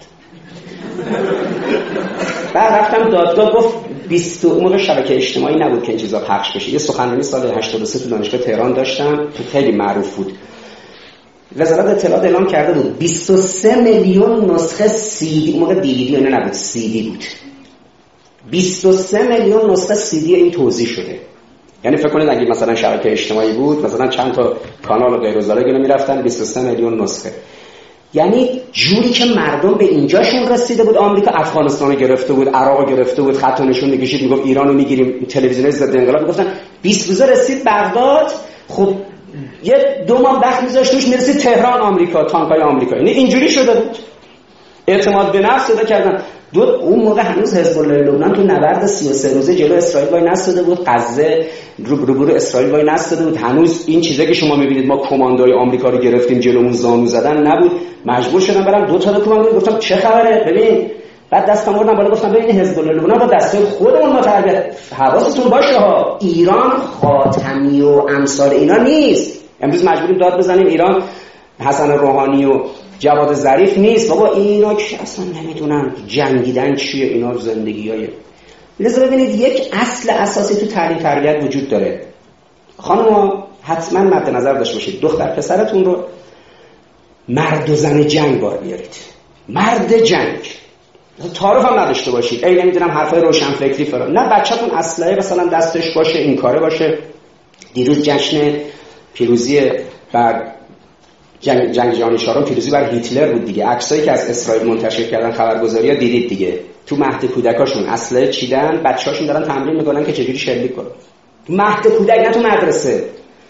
بعد رفتم دادگاه، گفت بیست موقع شبکه اجتماعی نبود که این چیزا پخش بشه. یه سخنرانی سال هشتاد و سه تو دانشگاه تهران داشتم که خیلی معروف بود. وزارت اطلاعات اعلام کرده بود بیست و سه میلیون نسخه سی دی، موقع دیویدی اینا نبود، سی دی بود. بیست و سه میلیون نسخه سی دی این توزیع شده. یعنی فکر کنید اگه مثلا شبکه اجتماعی بود، مثلا چند تا کانال و غیر و زالک اینا میرفتن بیست و سه میلیون نسخه. یعنی جوری که مردم به اینجاشون رسیده بود، آمریکا افغانستان گرفته بود، عراق گرفته بود، خط و نشون می‌کشید میگفت ایرانو میگیریم، تلویزیون ضد انقلاب میگفتن بیست روزه رسید بغداد، خب یه دو ماه وقت می‌ذاشت توش میرسید تهران آمریکا، تانکای آمریکا. یعنی اینجوری شده بود. اعتماد به نفس پیدا کردن. دو اون موقع هنوز حزب الله لبنان تو نبرد سی و سه روزه جلو اسرائیل وای نستاده بود، غزه رو رو اسرائیل وای نستاده بود. هنوز این چیزایی که شما می‌بینید ما کماندوی آمریکا رو گرفتیم جلومون زانو زدن نبود. مجبور شدم برم دو تا دکومنت گفتم چه خبره ببین. بعد دستم آوردم بالا گفتم ببین حزب الله لبنان با دستای خودمون متحد، حواستون باشه ها، ایران خاتمی و امثال اینا نیست. امروز مجبوریم داد بزنیم ایران حسن روحانی و جواد ظریف نیست. بابا اینا که اصلا نمیدونن جنگیدن چیه، اینا زندگیای. لذا ببینید یک اصل اساسی تو تعلیم تربیت وجود داره. خانم‌ها حتما مد نظر داشته باشید دختر پسرتون رو مرد و زن جنگ بار بیارید. مرد جنگ. تعارف هم نداشته باشید. ای نمیدونم حرفای روشنفکری فرا. نه بچه‌تون اسلحه مثلا دستش باشه، این کاره باشه. دیروز جشن پیروزی بر جنگ جنگ جهانی چهارم پیروزی بر هیتلر بود دیگه. عکسایی که از اسرائیل منتشر کردن خبرگزاری‌ها دیدید دیگه. تو مهد کودکاشون اسلحه چیدن، بچه‌هاشون دارن تمرین میکنن که چجوری شلیک کنن. تو مهد کودک نه تو مدرسه.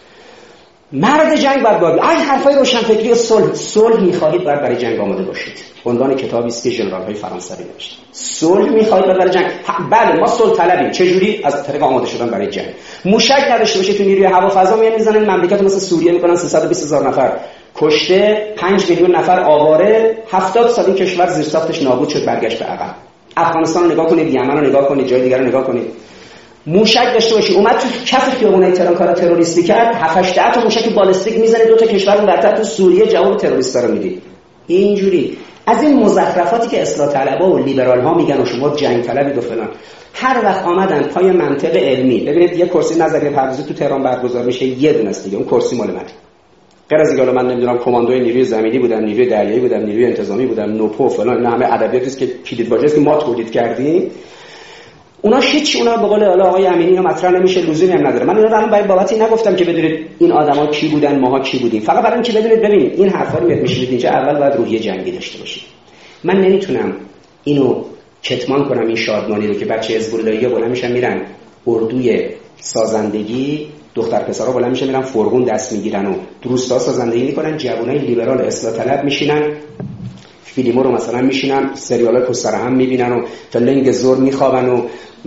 مرد جنگ باید باید از حرفای روشنفکری و صلح صلح می‌خواهید باید برای جنگ آماده باشید. عنوان کتابی است که ژنرال‌های فرانسوی نوشتن. صلح می‌خواهید برای جنگ. بله ما صلح طلبیم. چه جوری؟ از طریق آماده شدن برای جنگ. موشک نداشته باشید تو نیروی هوا فضا میان میزنن مملکت مثل سوریه میکنن سیصد و بیست هزار نفر کشته، پنج میلیون نفر آواره، هفتاد سال این کشور زیرساختش نابود شد، برگشت به عقب. افغانستان رو نگاه کنید، یمن رو نگاه کنید، جای دیگر رو نگاه کنید. موشک داشته باشی اومد تو کف خیابونای تهران کار تروریستی کرد، هفت هشت تا موشک بالستیک میزنه دو تا کشور اون برتر تو سوریه جواب تروریستا رو میدید. اینجوری از این مزخرفاتی که اصلاح طلبها و لیبرال ها میگن و شما جنگ طلبید و فلان، هر وقت آمدن پای منطق علمی. ببینید یه کرسی نظریه پردازی تو تهران برگزار میشه، یه دونه است دیگه، اون کرسی مال منه. غیر از اینکه من نمیدونم کماندوی نیروی زمینی بودم، نیروی دریایی بودم، نیروی انتظامی بودم، نوپو فلان، اینا همه ادبیاتی است که کلیدواژه است که ما تولید کردیم. اونا هیچ اونا به قول آقای امینی اینا مطرح نمیشه، لزومی هم نداره. من اینا رو برای بابتی نگفتم که بدونید این آدما کی بودن، ماها کی بودیم، فقط برای اینکه بدونید ببینید این حرفا رو میشید اینجا اول باید روحیه جنگی داشته باشید. من نمیتونم اینو کتمان کنم این شادمانی رو که بچه حزب اللهیا بالا میشن میرن اردوی سازندگی، دختر پسرها بالا میشن میرن فرغون دست میگیرن و دروستا سازندگی میکنن، جوانای لیبرال اصلاح طلب میشینن فیلمو رو مثلا میشینن سریالای پشت سر هم میبینن و تا لنگ زور میخوابن و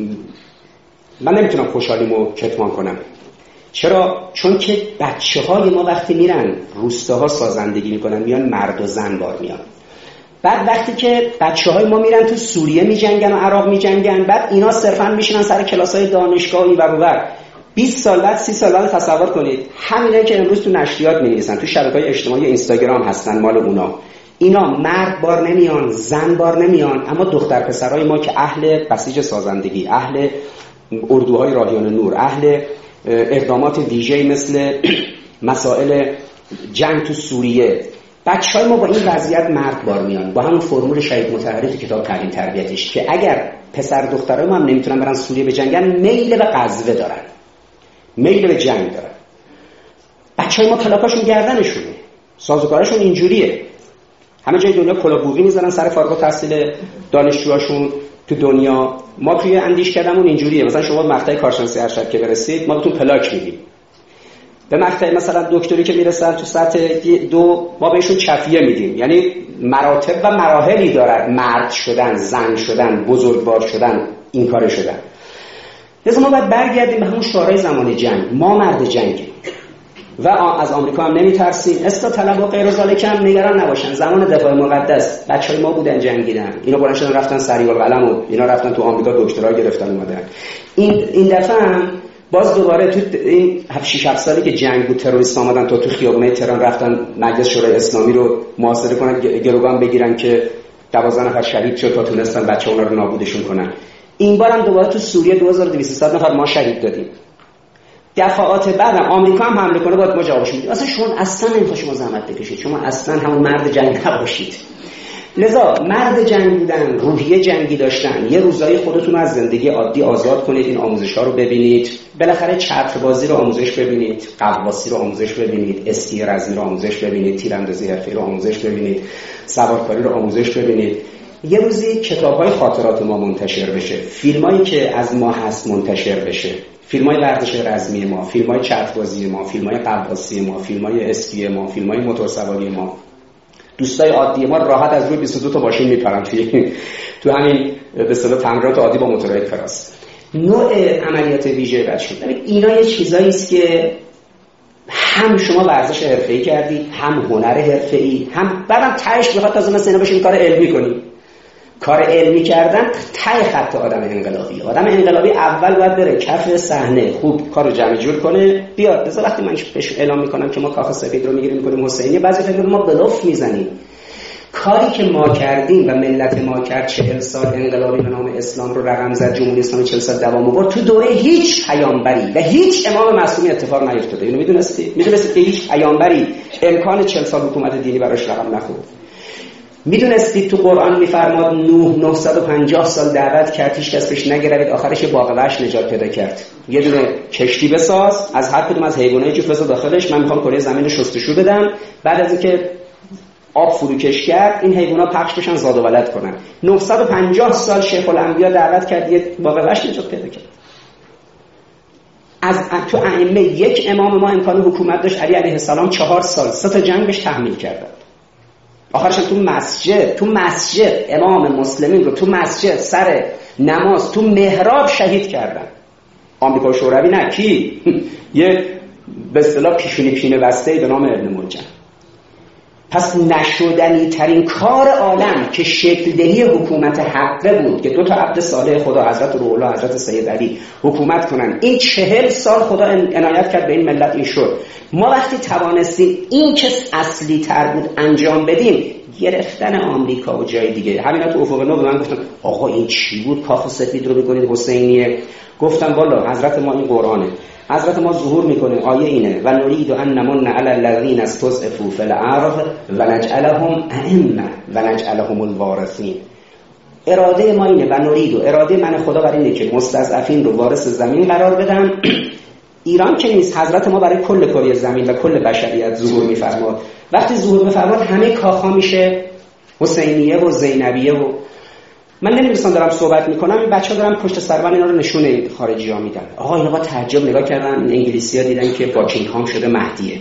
من نمیتونم خوشحالیمو کتمان کنم. چرا؟ چون که بچه‌های ما وقتی میرن روستاها سازندگی میکنن میان مرد و زن بار میان. بعد وقتی که بچه‌های ما میرن تو سوریه میجنگن و عراق میجنگن، بعد اینا صرفا میشینن سر کلاس‌های دانشگاهی و اونور. بیست سال بعد سی سال بعد تصور کنید همینایی که امروز تو نشریات می‌نویسن، تو شبکه‌های اجتماعی اینستاگرام هستن مال اونا. اینا مرد بار نمیان، زن بار نمیان، اما دختر پسرای ما که اهل بسیج سازندگی، اهل اردوهای راهیان نور، اهل اقدامات ویژه‌ای مثل مسائل جنگ تو سوریه، بچهای ما با این وضعیت مرگبار میان، با همون فرمول شهید مطهری تو کتاب تعلیم تربیتش که اگر پسر دخترای ما هم نمیتونن برن سوریه بجنگن، میل به غزوه دارن، میل به جنگ دارن. بچهای ما پلاکاشون گردنشونه، سازوکارشون اینجوریه، همه جای دنیا کلاه‌بوقی میذارن سر فارغ التحصیل دانشجوهاشون تو دنیا. ما توی اندیشکدهمون اینجوریه، مثلا شما مقطع کارشناسی ارشد که برسید ما بهتون پلاک میدیم، به مقطع مثلا دکتری که میرسن تو سطح دو ما بهشون چفیه میدیم. یعنی مراتب و مراحلی دارد مرد شدن، زن شدن، بزرگوار شدن، این کار شدن. لذا ما باید برگردیم به همون شورای زمان جنگ. ما مرد جنگیم و از آمریکا هم نمیترسیم. اصلاح طلب و غیر ذالک هم نگران نباشن. زمان دفاع مقدس بچهای ما بودن جنگیدن، اینا بلند شدن رفتن سریع القلم و اینا رفتن تو آمریکا دکترا گرفتن اومدن. این این دفعه هم باز دوباره تو این هفت شش هفت سالی که جنگ بود تروریست آمدن تا تو خیابونای تهران رفتن مجلس شورای اسلامی رو محاصره کنن، گروگان بگیرن که دوازده نفر شهید شد تا تونستن بچه اونا رو نابودشون کنن. این بار هم دوباره تو سوریه دو هزار و دویست نفر ما شهید دادیم. دفعات بعد آمریکا هم حمله کنه باید ما جوابش میدیم. اصلا شما اصلا نمیخواد شما زحمت بکشید، شما اصلا همون مرد جنگ نباشید. لذا مرد جنگ بودن، روحیه جنگی داشتن، یه روزایی خودتون از زندگی عادی آزاد کنید، این آموزش‌ها رو ببینید، بالاخره چتربازی رو آموزش ببینید، قواسی رو آموزش ببینید، اسکی رزمی رو آموزش ببینید، تیراندازی حرفه‌ای رو آموزش ببینید، سوارکاری رو آموزش ببینید. یه روزی کتاب‌های خاطرات ما منتشر بشه، فیلمایی که از ما هست منتشر بشه، فیلم‌های ورزش رزمی ما، فیلم‌های چتربازی ما، فیلم‌های قواسی ما، فیلم‌های اسکی ما، فیلم‌های موتورسواری ما. دوستای عادی ما راحت از روی بیست و دو تا ماشین میپرن توی تو همین به اصطلاح تمرینات عادی با موتورهای کراس. نوع عملیات ویژه بچه‌ها، ببین اینا یه چیزایی است که هم شما ورزش حرفه‌ای کردی، هم هنر حرفه‌ای، هم بعدم تهش بخواد تازه مثلا اینا بشین کار علمی کنی. کار علمی کردن ته خط آدم انقلابی. آدم انقلابی اول باید بره کف صحنه خوب کارو جمع جور کنه بیاد. مثلا وقتی من بهش اعلام میکنم که ما کاخ سفید رو میگیریم میکنیم حسینی، بعضی فکر ما بلوف میزنیم. کاری که ما کردیم و ملت ما کرد چهل سال انقلابی به نام اسلام رو رقم زد، جمهوری اسلامی چهل سال دوام آورد، تو دوره هیچ پیامبری و هیچ امام معصومی اتفاق نیفتاده. اینو میدونستی؟ میدونستی که هیچ پیامبری امکان چهل سال حکومت دینی براش رقم نخورد؟ میدونستید تو قرآن میفرماد نوح نهصد و پنجاه سال دعوت کرد، هیچ کس پیش نگرفت، آخرش یه باغ وحش نجات پیدا کرد. یه دونه کشتی بساز، از هر کدوم از حیوانات جفت بساز داخلش، من میخوام کره زمین رو شستشو بدم، بعد از اینکه آب فروکش کرد این حیوانات پخش بشن زاد و ولد کنن. نهصد و پنجاه سال شیخ الانبیا دعوت کرد، یه باغ وحش نجات پیدا کرد. از تو ائمه یک امام ما امکان حکومت داشت، علی علیه السلام چهار سال سه تا جنگ بهش تحمیل کردن. آخرش تو مسجد تو مسجد امام مسلمین رو تو مسجد سر نماز تو محراب شهید کردن. آمریکا شوروی نه کی یه به اصطلاح پیشونی پینه بسته به نام ابن ملجم. پس نشدنی ترین کار عالم که شکل دهی حکومت حقه بود که دو تا عبد صالح خدا حضرت روح الله حضرت سید علی حکومت کنن. این چهل سال خدا عنایت کرد به این ملت، این شد. ما وقتی توانستیم این که اصلی تر بود انجام بدیم، گرفتن آمریکا و جای دیگه. همینا تو افق نو به من گفتن آقا این چی بود کاخ سفید رو میکنید حسینیه؟ گفتم والا حضرت ما این قرآنه، حضرت ما ظهور میکنه آیه اینه و نرید ان نمن علی الذین استضعفوا فی الارض و نجعلهم ائمه و نجعلهم الوارثین. اراده ما اینه و نرید، و اراده من خدا برای اینه که مستضعفین رو وارث زمین قرار بدم. ایران که نیست، حضرت ما برای کل کره زمین و کل بشریت ظهور میفرماد. وقتی ظهور میفرماد همه کاخا میشه حسینیه و زینبیه. و من نمی‌دونم دارم صحبت میکنم، این بچه‌ها دارن پشت سر اینا رو نشونه خارجی‌ها میدن. آقا اینا با تعجب نگاه کردن، انگلیسی‌ها دیدن که باکینگهام شده مهدیه.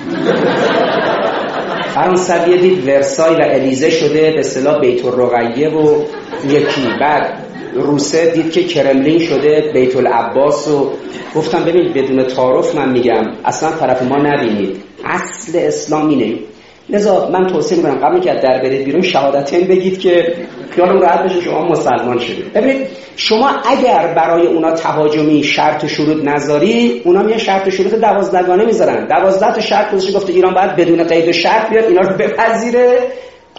فرانسوی‌ها دید ورسای و الیزه شده به اصطلاح بیت الرقیه و یکی. بعد روسه دید که کرملین شده بیت العباس. و گفتم ببین بدون تعارف من میگم اصلا طرف ما نبینید، اصل اسلام اینه. لذا من توصیه میکنم قبل که در برید بیرون شهادتین بگید که خیالم راحت بشه شما مسلمان شدید. ببینید شما اگر برای اونا تهاجمی شرط و شروط نذاری، اونا میان شرط و شروط دوازدهگانه میذارن. دوازده تا شرط گذاشته، گفته ایران باید بدون قید و شرط بیاد اینا رو بپذیره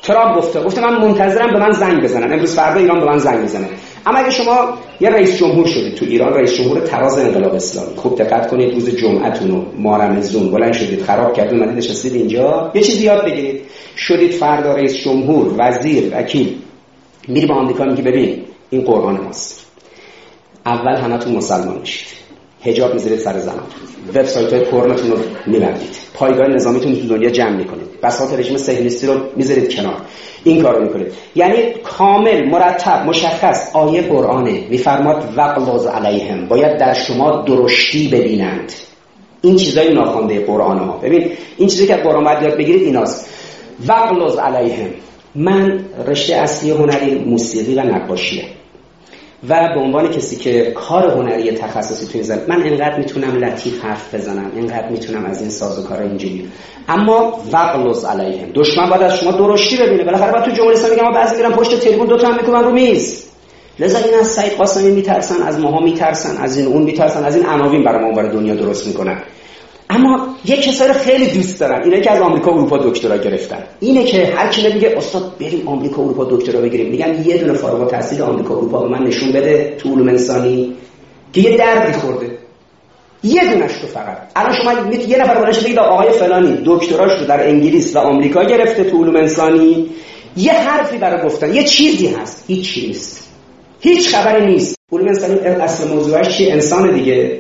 ترامپ گفته گفته من منتظرم به من زنگ بزنن، امروز فردا ایران به من زنگ میزنه. اما اگه شما یه رئیس جمهور شدید تو ایران، رئیس جمهور تراز انقلاب اسلامی، خوب دقت کنید، روز جمعه‌تون رو مارمزون بلند شدید خراب کردید اومدید نشستید اینجا یه چیزی یاد بگیرید، شدید فردا رئیس جمهور، وزیر، وکیل، میری به آمریکا میگی ببین این قرآن ماست، اول همتون مسلمان میشید، حجاب میذارید سر زنان، وبسایت‌های پورنتون رو میبندید، پایگاه نظامیتون تو دنیا جمع میکنید، بساط رژیم صهیونیستی رو میذارید کنار، این کارو میکنید. یعنی کامل مرتب مشخص آیه قرآنه میفرماد وغلظ علیهم، باید در شما درشتی ببینند. این چیزای ناخوانده قرآن ها. ببین این چیزی که قرآن باید یاد بگیرید ایناست، وغلظ علیهم. من رشته اصلی هنری موسیقی و نقاشیه و به عنوان کسی که کار هنری تخصصی توی زمین، من اینقدر میتونم لطیف حرف بزنم، اینقدر میتونم از این سازوکارا اینجوری، اما وغلظ علیهم، دشمن باید از شما درشتی ببینه. بالاخره بعد تو جمهوری اسلامی میگم بعضی میرن پشت تریبون دو تا هم میکنن رو میز. لذا این از سعید قاسمی میترسن، از ماها میترسن، از این اون میترسن، از این عناوین برای ما اونور دنیا درست میکنن. اما یک کسایی رو خیلی دوست دارن، اینه که از آمریکا و اروپا دکترا گرفتن. اینه که هر کی میگه استاد بریم آمریکا و اروپا دکترا بگیریم، میگم یه دونه فارغ التحصیل آمریکا و اروپا به من نشون بده تو علوم انسانی که یه دردی خورده، یه دونش تو فقط. الان شما یه نفر بلنش بگید آقای فلانی دکتراش رو در انگلیس و آمریکا گرفته تو علوم انسانی، یه حرفی برای گفتن، یه چیزی هست، هیچ نیست، هیچ خبری نیست. علوم انسانی اصل موضوعش چیه؟ انسان دیگه.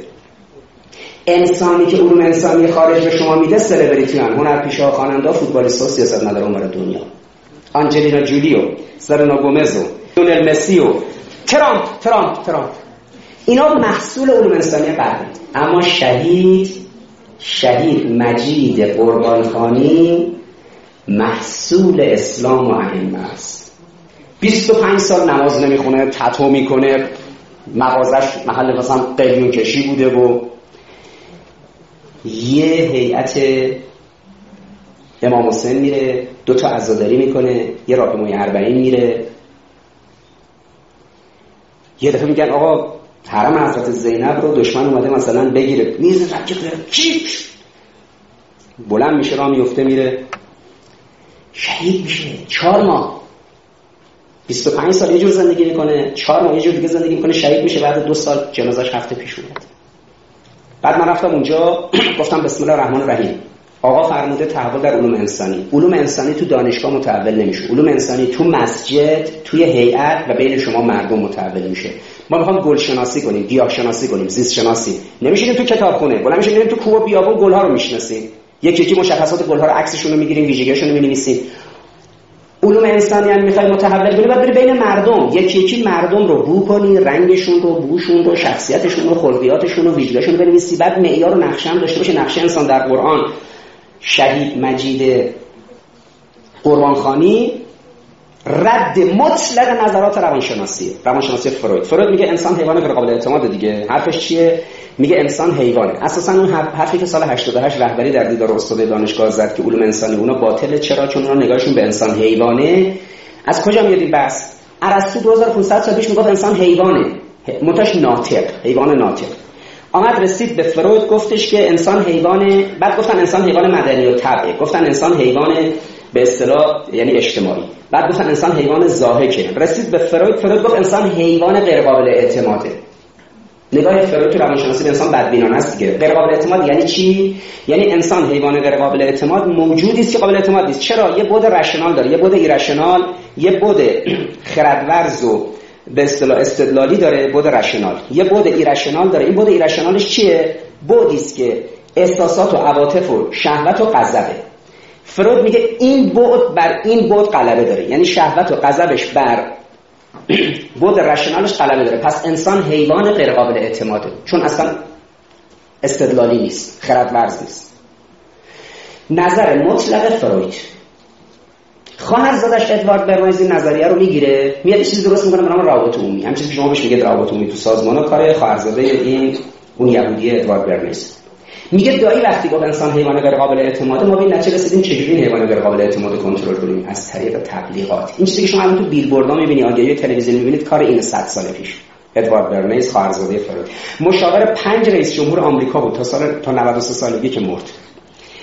انسانی که علوم انسانی خارج به شما میده سلبریتی ان، هنرپیشه ها، خواننده ها، فوتبالیستا و سیاستمداران اونور دنیا، آنجلینا جولی و سرنا گومز و لیونل مسی و ترامپ ترامپ ترامپ اینا محصول علوم انسانی غربی. اما شهید شهید مجید قربانخانی محصول اسلام و ائمه است. بیست و پنج سال نماز نمیخونه، تتو میکنه، مغازش محل مثلا قلیون کشی بوده و یه هیئت امام حسین میره، دو تا عزاداری میکنه، یه راهپیمایی اربعین میره. یه دفعه میگن آقا حرم حضرت زینب رو دشمن اومده مثلا بگیره، میز رکه کیک بلند میشه، راه میفته میره، شهید میشه. چهار ماه بیست و پنج سال یه جور زندگی میکنه، چهار ماه یه جور دیگه زندگی میکنه، شهید میشه. بعد دو سال جنازش هفته پیش اومد. بعد من رفتم اونجا گفتم بسم الله الرحمن الرحیم، آقا فرموده تحول در علوم انسانی. علوم انسانی تو دانشگاه متحول نمیشه، علوم انسانی تو مسجد، توی هیئت و بین شما مردم متحول میشه. ما میخوام گل شناسی کنیم، گیاه شناسی کنیم، زیست شناسی، نمیشینیم تو کتابخونه، بلند میشیم میریم تو کوه و بیابون گل‌ها رو میشناسیم، یکی یکی مشخصات گل‌ها رو عکسشون رو میگیریم، ویژگی‌هاشون رو می‌نویسیم. علوم انسانی هم میخوای متحول کنی، بعد بری بین مردم، یکی یکی مردم رو بو کنی، رنگشون رو، بوشون رو، شخصیتشون رو، خلقیاتشون رو، ویژگی‌هاشون رو بنویسی. بعد معیار و نقشه هم داشته باشه، نقشه انسان در قرآن. شهید مجید قربانخانی رد مطلق نظرات روانشناسی روانشناسی فروید. فروید میگه انسان حیوان غیر قابل اعتماد دیگه. حرفش چیه؟ میگه انسان حیوانه. اساسا اون حرفی که سال هشتاد و هشت رهبری در دیدار استاد دانشگاه زد که علوم انسانی اونا باطله، چرا؟ چون اونا نگاهشون به انسان حیوانه. از کجا میاد این بحث؟ ارسطو دو هزار و پانصد سال پیش میگفت انسان حیوانه، متاش ناطق، حیوان ناطق. آمد رسید به فروید گفتش که انسان حیوانه. بعد گفتن انسان حیوان مدنی و طبعه، گفتن انسان حیوان به اصطلاح یعنی اجتماعی، بعد گفتن انسان حیوان ضاحکه. رسید به فروید، فروید گفت انسان حیوان غیر قابل اعتماده. نگاه فروید تو روانشناسی به انسان بدبینانه است دیگه. غیر قابل اعتماد یعنی چی؟ یعنی انسان حیوان غیر قابل اعتماد موجودی است که قابل اعتماد نیست. چرا؟ یه بود رشنال داره، یه بود ایرشنال، یه بود خردورز و به اصطلاح استدلالی داره، بود رشنال، یه بود ایرشنال داره. این بود ایرشنالش چیه؟ بودی است که احساسات و عواطف و شهوت و غضبه. فروید میگه این بود بر این بود غلبه داره، یعنی شهوت و غضبش بر بود رشنالش غلبه داره. پس انسان حیوان غیر قابل اعتماده، چون اصلا استدلالی نیست، خردورز نیست. نظر مطلق فروید. خواهرزادش ادوارد برنز این نظریه رو میگیره، میاد چیزی درست میکنه به نام روابط عمومی. همین چیزی که شما بهش میگید روابط عمومی تو سازمان‌ها، کار خواهرزاده این اون یهودی ادوارد برنز. میگه دایی وقتی گفت انسان حیوان غیر قابل اعتماده، ما به این نتیجه رسیدیم چجوری این حیوان غیر قابل اعتماد کنترل کنیم؟ از طریق تبلیغات. این چیزی که شما الان تو بیلبوردها میبینی، آگهی تلویزیونی میبینید، کار این صد سال پیش ادوارد برنز، خواهرزاده فروید، مشاور پنج رئیس جمهور آمریکا بود تا سال تا نود و سه سالگی که مرد.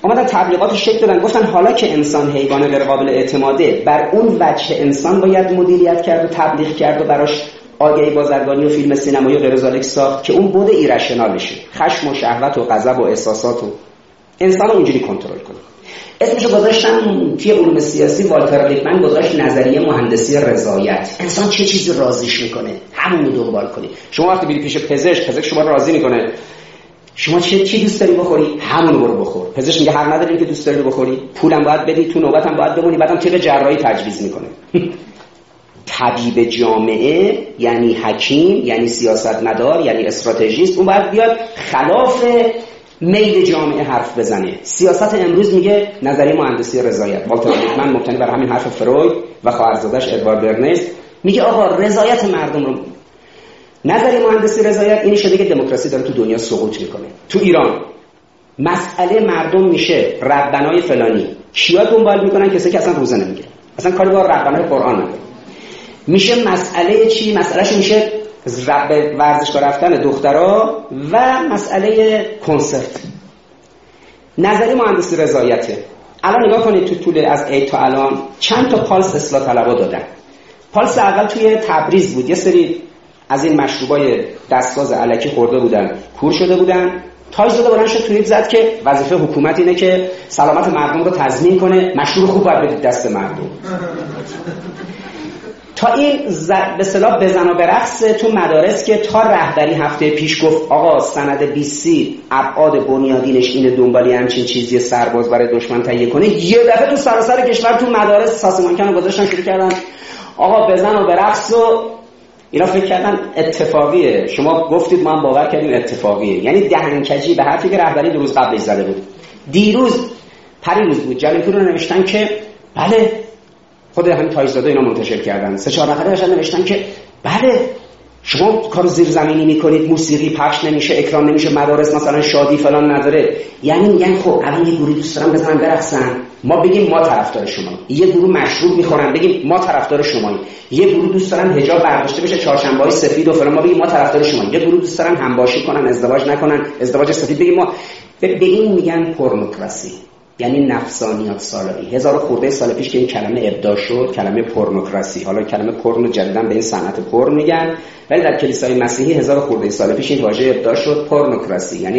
اومدن تبلیغات شکل دادن، گفتن حالا که انسان حیوان غیر قابل اعتماده، بر اون وجه انسان باید مدیریت کرد و تبلیغ کرد و براش آگهی بازرگانی و فیلم سینمایی و غیر ذالک ساخت که اون بود ایرشنالشه، خشم و شهوت و غضب و احساسات و انسان رو اونجوری کنترل کنه. اسمشو گذاشتم توی علوم سیاسی، والتر لیپمن گذاشت نظریه مهندسی رضایت. انسان چه چیزی راضیش میکنه همون رو دنبال کنی. شما وقتی میری پیش پزشک، پزشک شما رو راضی میکنه، شما چه چی دوست داری بخوری همون رو بخور. پزشک میگه حق نداری که دوست داری بخوری، پولم باید بدی، تو نوبتم باید بمونی، بعدم طب جراحی تجویز میکنه. طبیب جامعه یعنی حکیم، یعنی سیاستمدار، یعنی استراتژیست، اون باید بیاد خلاف میل جامعه حرف بزنه. سیاست امروز میگه نظریه مهندسی رضایت. والتر لیپمن مبتنی بر همین حرف فروید و خواهرزادش ادوارد برنز میگه آقا رضایت مردم رو، نظریه مهندسی رضایت این شده که دموکراسی داره تو دنیا سقوط میکنه. تو ایران مسئله مردم میشه ربنای فلانی، کیا دنبال میکنن؟ کسی که اصلا روزه نمیگه، اصلا کاری با ربنای قرآن نداره. میشه مسئله چی؟ مسئلهش میشه رب ورزشگاه رفتن دخترها و مسئله کنسرت. نظریه مهندسی رضایته. الان نگاه کنید تو طول از عید تا الان چند تا پالس اصلاح طلبا دادن. پالس اول توی تبریز بود، یه سری از این مشروبای دستگاز الکی خورده بودن، کور شده بودن، تاج زده بودن، شد توییت زد که وظیفه حکومت اینه که سلامت مردم رو تضمین کنه، مشروب خوب باید بدید دست مردم. تا این ز... به اصطلاح بزن و برقص تو مدارس که تا رهبری هفته پیش گفت آقا سند بیست سی ابعاد بنیادینش اینه، دنبالی همچین چیزی سرباز برای دشمن تهیه کنه، یه دفعه تو سراسر کشور تو مدارس ساسمانکن رو گذاشتن، شروع کردن آقا بزن و برقص و اینا فکر کردن اتفاقیه. شما گفتید ما هم باور کردیم اتفاقیه، یعنی دهنکجی به حرفی که رهبری دو روز قبلش زده بود. دیروز پریروز بود جلیپور رو نوشتن که بله، خود همین تایزاده اینا منتشر کردن، سه چهار نفره داشتن نوشتن که بله شما کارو زیرزمینی میکنید، موسیقی پخش نمیشه، اکران نمیشه، مدارس مثلا شادی فلان نداره. یعنی میگن خب الان یه گروه دوست دارن بزنن برقصن، ما بگیم ما طرفدار شماییم. یه گروه مشروب میخورن، بگیم ما طرفدار شماییم. یه گروه دوست دارن حجاب برداشته بشه، چهارشنبه‌های سفید و فلان، ما بگیم ما طرفدار شماییم. یه گروه دوست دارن همباشی کنن، ازدواج نکنن، ازدواج سفید، بگیم ما. به این میگن پورنوکراسی، یعنی نفسانیات سالاری. هزار خورده سال پیش که این کلمه ابداع شد، کلمه پورنوکراسی، حالا کلمه پورنو جدیداً به این صنعت پورن میگن، ولی در کلیسای مسیحی هزار خورده سال پیش این واژه ابداع شد، پورنوکراسی، یعنی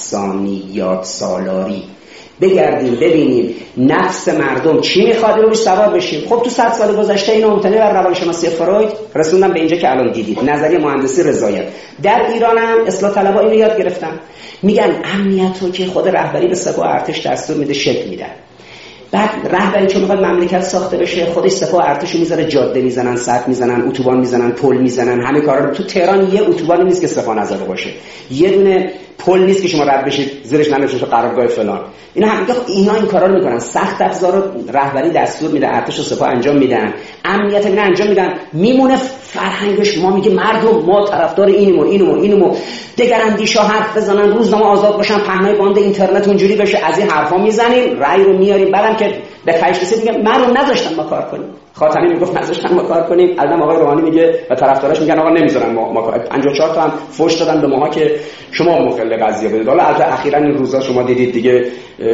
نفسانیات سالاری. بگردیم ببینیم نفس مردم چی میخواد، روش سوار بشیم. خب تو صد سال گذشته اینو مبتنی بر روانشناسی فروید رسوندن به اینجا که الان دیدید، نظریه مهندسی رضایت. در ایران هم اصلاح طلبا اینو یاد گرفتن، میگن امنیت رو که خود رهبری به سپاه ارتش دستور میده شکل میدن. بعد رهبری چون میخواد مملکت ساخته بشه، خودش سپاه ارتشو میذاره، جاده میزنن، سد میزنن، اتوبان میزنن، پل میزنن، همه کارا رو. تو تهران یه اتوبانی نیست که سپاه نذاره باشه، یه دونه پل نیست که شما رد بشید زیرش ننوشته قرارگاه فلان. اینا هم اینا این کارا رو میکنن، سخت افزار رو رهبری دستور میده، ارتش و سپاه انجام میدن، امنیت اینا انجام میدن. میمونه فرهنگش، ما میگه مردم ما طرفدار اینیم و اینیم و اینیم و دگراندیشا حرف بزنن، روزنامه آزاد باشن، پهنای باند اینترنت اونجوری بشه، از این حرفا میزنیم، رأی رو میاریم. بعدم که به کاش رسید میگه من رو نذاشتن ما کار کنیم. خاتمی میگفت نذاشتن ما کار کنیم، الان آقای روحانی میگه و طرفداراش میگن آقا نمیذارن ما, ما پنجاه و چهار تا هم فوش دادن به ماها که شما مخل قضیه بدید. حالا البته اخیراً این روزا شما دیدید دیگه،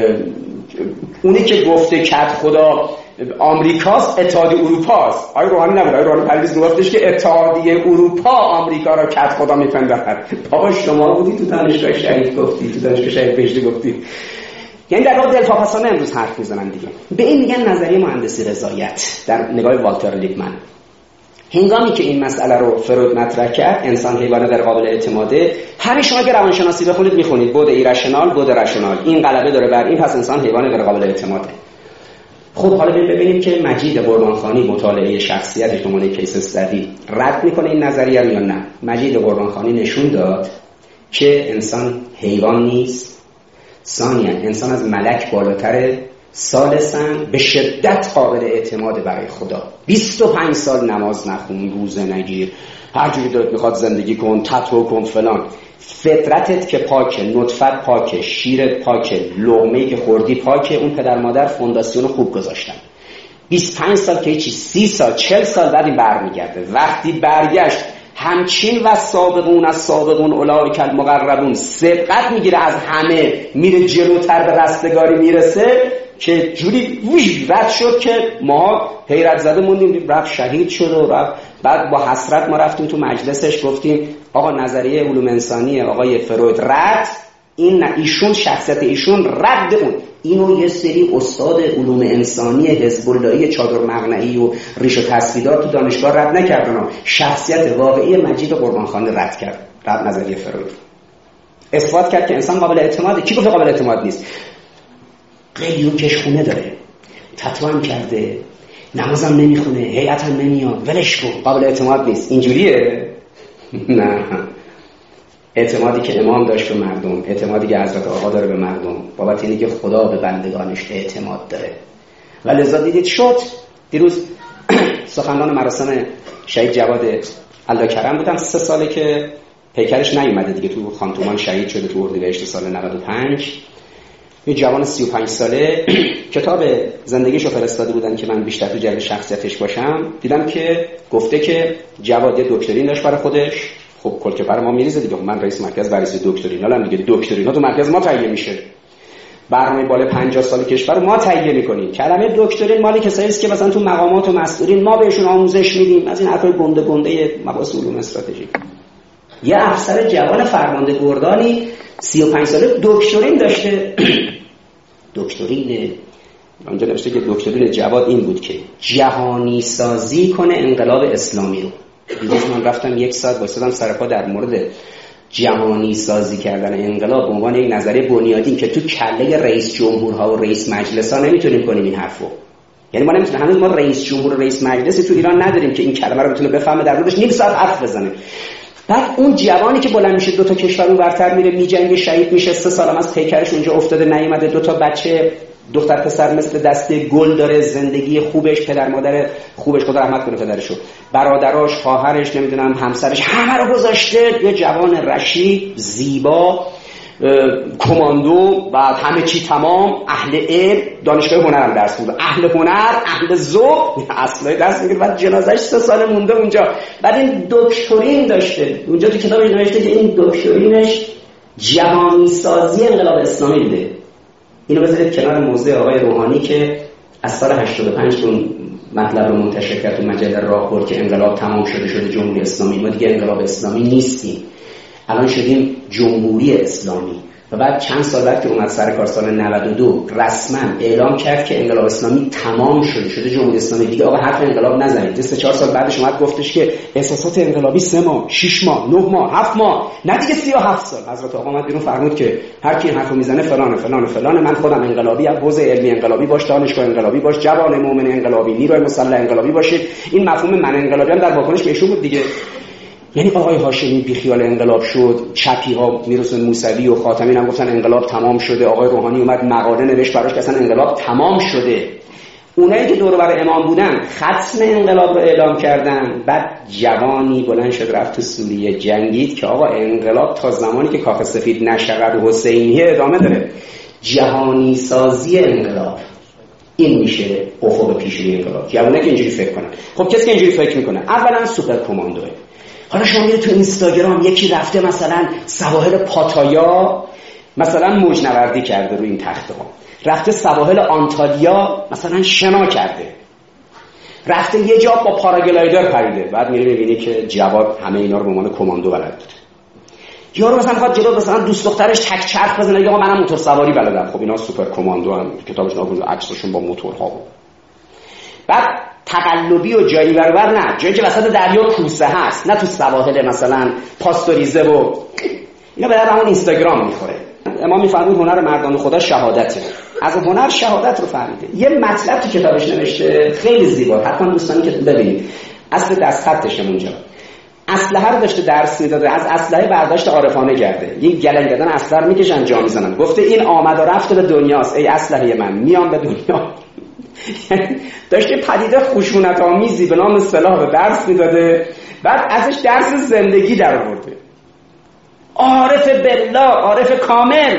اونی که گفته کد خدا آمریکاست اتحادیه اروپاست. آقای روحانی نبود، آقای روحانی پریز گفتش که اتحادیه اروپا آمریکا را کد خدا میپندارد. بابا شما بودی تو دانشگاه شهید گفتی، تو دانشگاه شهید بهشتی گفتی. یعنی در واقع دلواپسانه امروز حرف میزنن دیگه. به این میگن نظریه مهندسی رضایت در نگاه والتر لیپمن. هنگامی که این مسئله رو فروید مطرح کرد، انسان حیوان غیر قابل اعتماده، همین شما که روانشناسی بخونید میخونید بود ایرشنال بود رشنال، این غلبه داره بر این، پس انسان حیوان غیر قابل اعتماده. خب حالا ببینیم که مجید قربانخانی مطالعه شخصیتش به عنوان کیس استادی رد میکنه این نظریه رو یا نه. مجید قربانخانی نشون داد که انسان حیوان نیست، ثانیاً انسان از ملک بالاتره، ثالثاً به شدت قابل اعتماد برای خدا. بیست و پنج سال نماز نخون، روزه نگیر، هر جوری دلت میخواد زندگی کن، تتو کن فلان. فطرتت که پاکه، نطفت پاکه، شیرت پاکه، لقمه‌ای که خوردی پاکه، اون پدر مادر فونداسیون خوب گذاشتن. بیست و پنج سال که چی، سی سال، چهل سال بعد این برمیگرده. وقتی برگشت همچین و سابقون از سابقون اولئک المقربون سبقت میگیره از همه، میره جلوتر به رستگاری میرسه که جوری ویژ رد شد که ما حیرت زده موندیم، رفت شهید شد و رفت. بعد با حسرت ما رفتیم تو مجلسش گفتیم آقا نظریه علوم انسانی آقای فروید رد، این ایشون شخصیت ایشون رد اون. اینو یه سری استاد علوم انسانی حزب اللهی چادر مقنعی و ریش و تسبیحات تو دانشگاه رد نکردن، شخصیت واقعی مجید قربانخانی رد کرد، رد نظریه فروید. اثبات کرد که انسان قابل اعتماده. کی گفت قابل اعتماد نیست؟ قلیون کشخونه داره، تتو هم کرده، نمازم نمیخونه، هیئت هم نمیاد، ولش کن، قابل اعتماد نیست. اینجوریه؟ نه. اعتمادی که امام داشت به مردم، اعتمادی که حضرت آقا داره به مردم، بابت اینی که خدا به بندگانش اعتماد داره. و لذا دیدید شد. دیروز سخنران مراسم شهید جواد الله کرم بودم، سه ساله که پیکرش نیومده دیگه، تو خانتومان شهید شده تو اردیبهشت سال نود و پنج. یه جوان سی و پنج ساله کتاب زندگیشو فرستاده بودن که من بیشتر تو جلد شخصیتش باشم. دیدم که گفته که جواد یه دکترین داشت برای خودش. خب کل که برای ما میریزه دیگه، من رئیس مرکز بررسی دکترینال هم دیگه، دکترینا تو مرکز ما تهیه میشه، برنامه بالای پنجاه سال کشور ما تهیه میکنیم. کلمه دکترین مالی کسایی است که مثلا تو مقامات و مسئولین ما بهشون آموزش میدیم، از این حرفای گنده گنده مباحث علوم استراتژیک. یه افسر جوان فرمانده گردانی سی و پنج ساله دکترین داشته. دکترین اونجا نوشته که دکترین جواد این بود که جهانی سازی کنه انقلاب اسلامی رو. دیروز من رفتم یک ساعت وایسادم سر پا در مورد جهانی سازی کردن انقلاب به عنوان یک نظریه بنیادین که تو کله رئیس جمهورها و رئیس مجلس‌ها نمیتونیم کنیم این حرفو. یعنی ما نمیتونیم، هنوز ما رئیس جمهور و رئیس مجلسی تو ایران نداریم که این کلمه رو بتونه بفهمه، در موردش نیم ساعت حرف بزنه. بعد اون جوانی که بلند میشه دو تا کشور اونورتر میره میجنگه، شهید میشه، سه سالم از پیکرش اونجا افتاده نیومده، دو تا بچه دختر پسر مثل دسته گل داره، زندگی خوبش، پدر مادر خوبش، خدا رحمت کنه پدرشو، برادراش، خواهرش، نمیدونم همسرش، همه رو گذاشته. یه جوان رشید، زیبا، کماندو و همه چی تمام، اهل علم، دانشگاه هنر هم درس میده، اهل هنر، اهل ذوق، اصلا درس میگیره. بعد جنازه‌اش سه سال مونده اونجا. بعد این دکترین داشته، اونجا تو کتابش نوشته که این دکترینش جهانی سازی انقلاب اسلامی بوده. اینو بذارید کنار موضوع آقای روحانی که از سال هشتاد و پنج اون مطلب رو منتشر کرد تو مجله راهبرد که انقلاب تمام شده شده جمهوری اسلامی، ما دیگه انقلاب اسلامی نیستیم، الان شدیم جمهوری اسلامی. و بعد چند سال بعد که اومد سر کار سال نود و دو رسما اعلام کرد که انقلاب اسلامی تمام شده شده جمهوری اسلامی، دیگه آقا حرف انقلاب نزنید. سه چهار سال بعدش اومد گفتش که احساسات انقلابی سه ماه، شش ماه، نه ماه، هفت ماه، نه دیگه سی و هفت سال. حضرت آقا اومد بیرون فرمود که هر کی حرفو میزنه فلان فلان فلان، من خودم انقلابی ام، حوزه علمی انقلابی باش، دانشگاه انقلابی باش، جوان مؤمن انقلابی، نیروی مسلح انقلابی باشید. این مفهوم من انقلابی هم در واکنش به ایشون بود دیگه. یعنی آقای هاشمی بی خیال انقلاب شد، چپی ها میرسون موسوی و خاتمی هم گفتن انقلاب تمام شده، آقای روحانی اومد مقاله نوشت براش که اصلا انقلاب تمام شده. اونایی که دور و بر امام بودن ختم انقلاب رو اعلام کردن. بعد جوانی بلند شد رفت تو سوریه جنگید که آقا انقلاب تا زمانی که کاخ سفید نشود و حسینیه ادامه داره. جهانی سازی انقلاب این میشه افق پیشروی انقلاب. جوانایی که اینجوری فکر کنن. خب کسی که اینجوری فکر میکنه اولا سوپر کماندوه. حالا شما میره تو اینستاگرام یکی رفته مثلا سواحل پاتایا مثلا موجنوردی کرده روی این تخته ها، رفته سواحل آنتالیا مثلا شنا کرده، رفته یه جا با پاراگلایدر پریده. بعد میره میبینی که جواد همه اینا رو به عنوان کماندو بلد بود. یارو مثلا خواهد جلو مثلا دوست دخترش تک چرخ بزنه، یا منم موتور سواری بلدم. خب اینا سوپر کماندو هم کتابش نابود عکسشون با موتورها بود. بعد تقلبی و جایی برابر نه، جایی که وسط دریا کوسه هست، نه تو سواحل مثلا پاستوریزه و اینا به همون اینستاگرام میخوره. امام میفرمود هنر مردان خدا شهادته. از هنر شهادت رو فهمیده. یه مطلب تو کتابش نوشته خیلی زیبا، حتما دوستانی که ببینید، اصل دست خطش اونجا. اسلحه رو داشته درس میداده، از اسلحه برداشت عارفانه کرده. یه گلنگدن اسلحه میکشن جا میزنن، گفته این آمد و رفت به دنیاست، ای اسلحه من میام به دنیا. داشته پدیده خشونت آمیزی به نام سلاح به درس میداده، بعد ازش درس زندگی در آورده. عارف بالله، عارف کامل.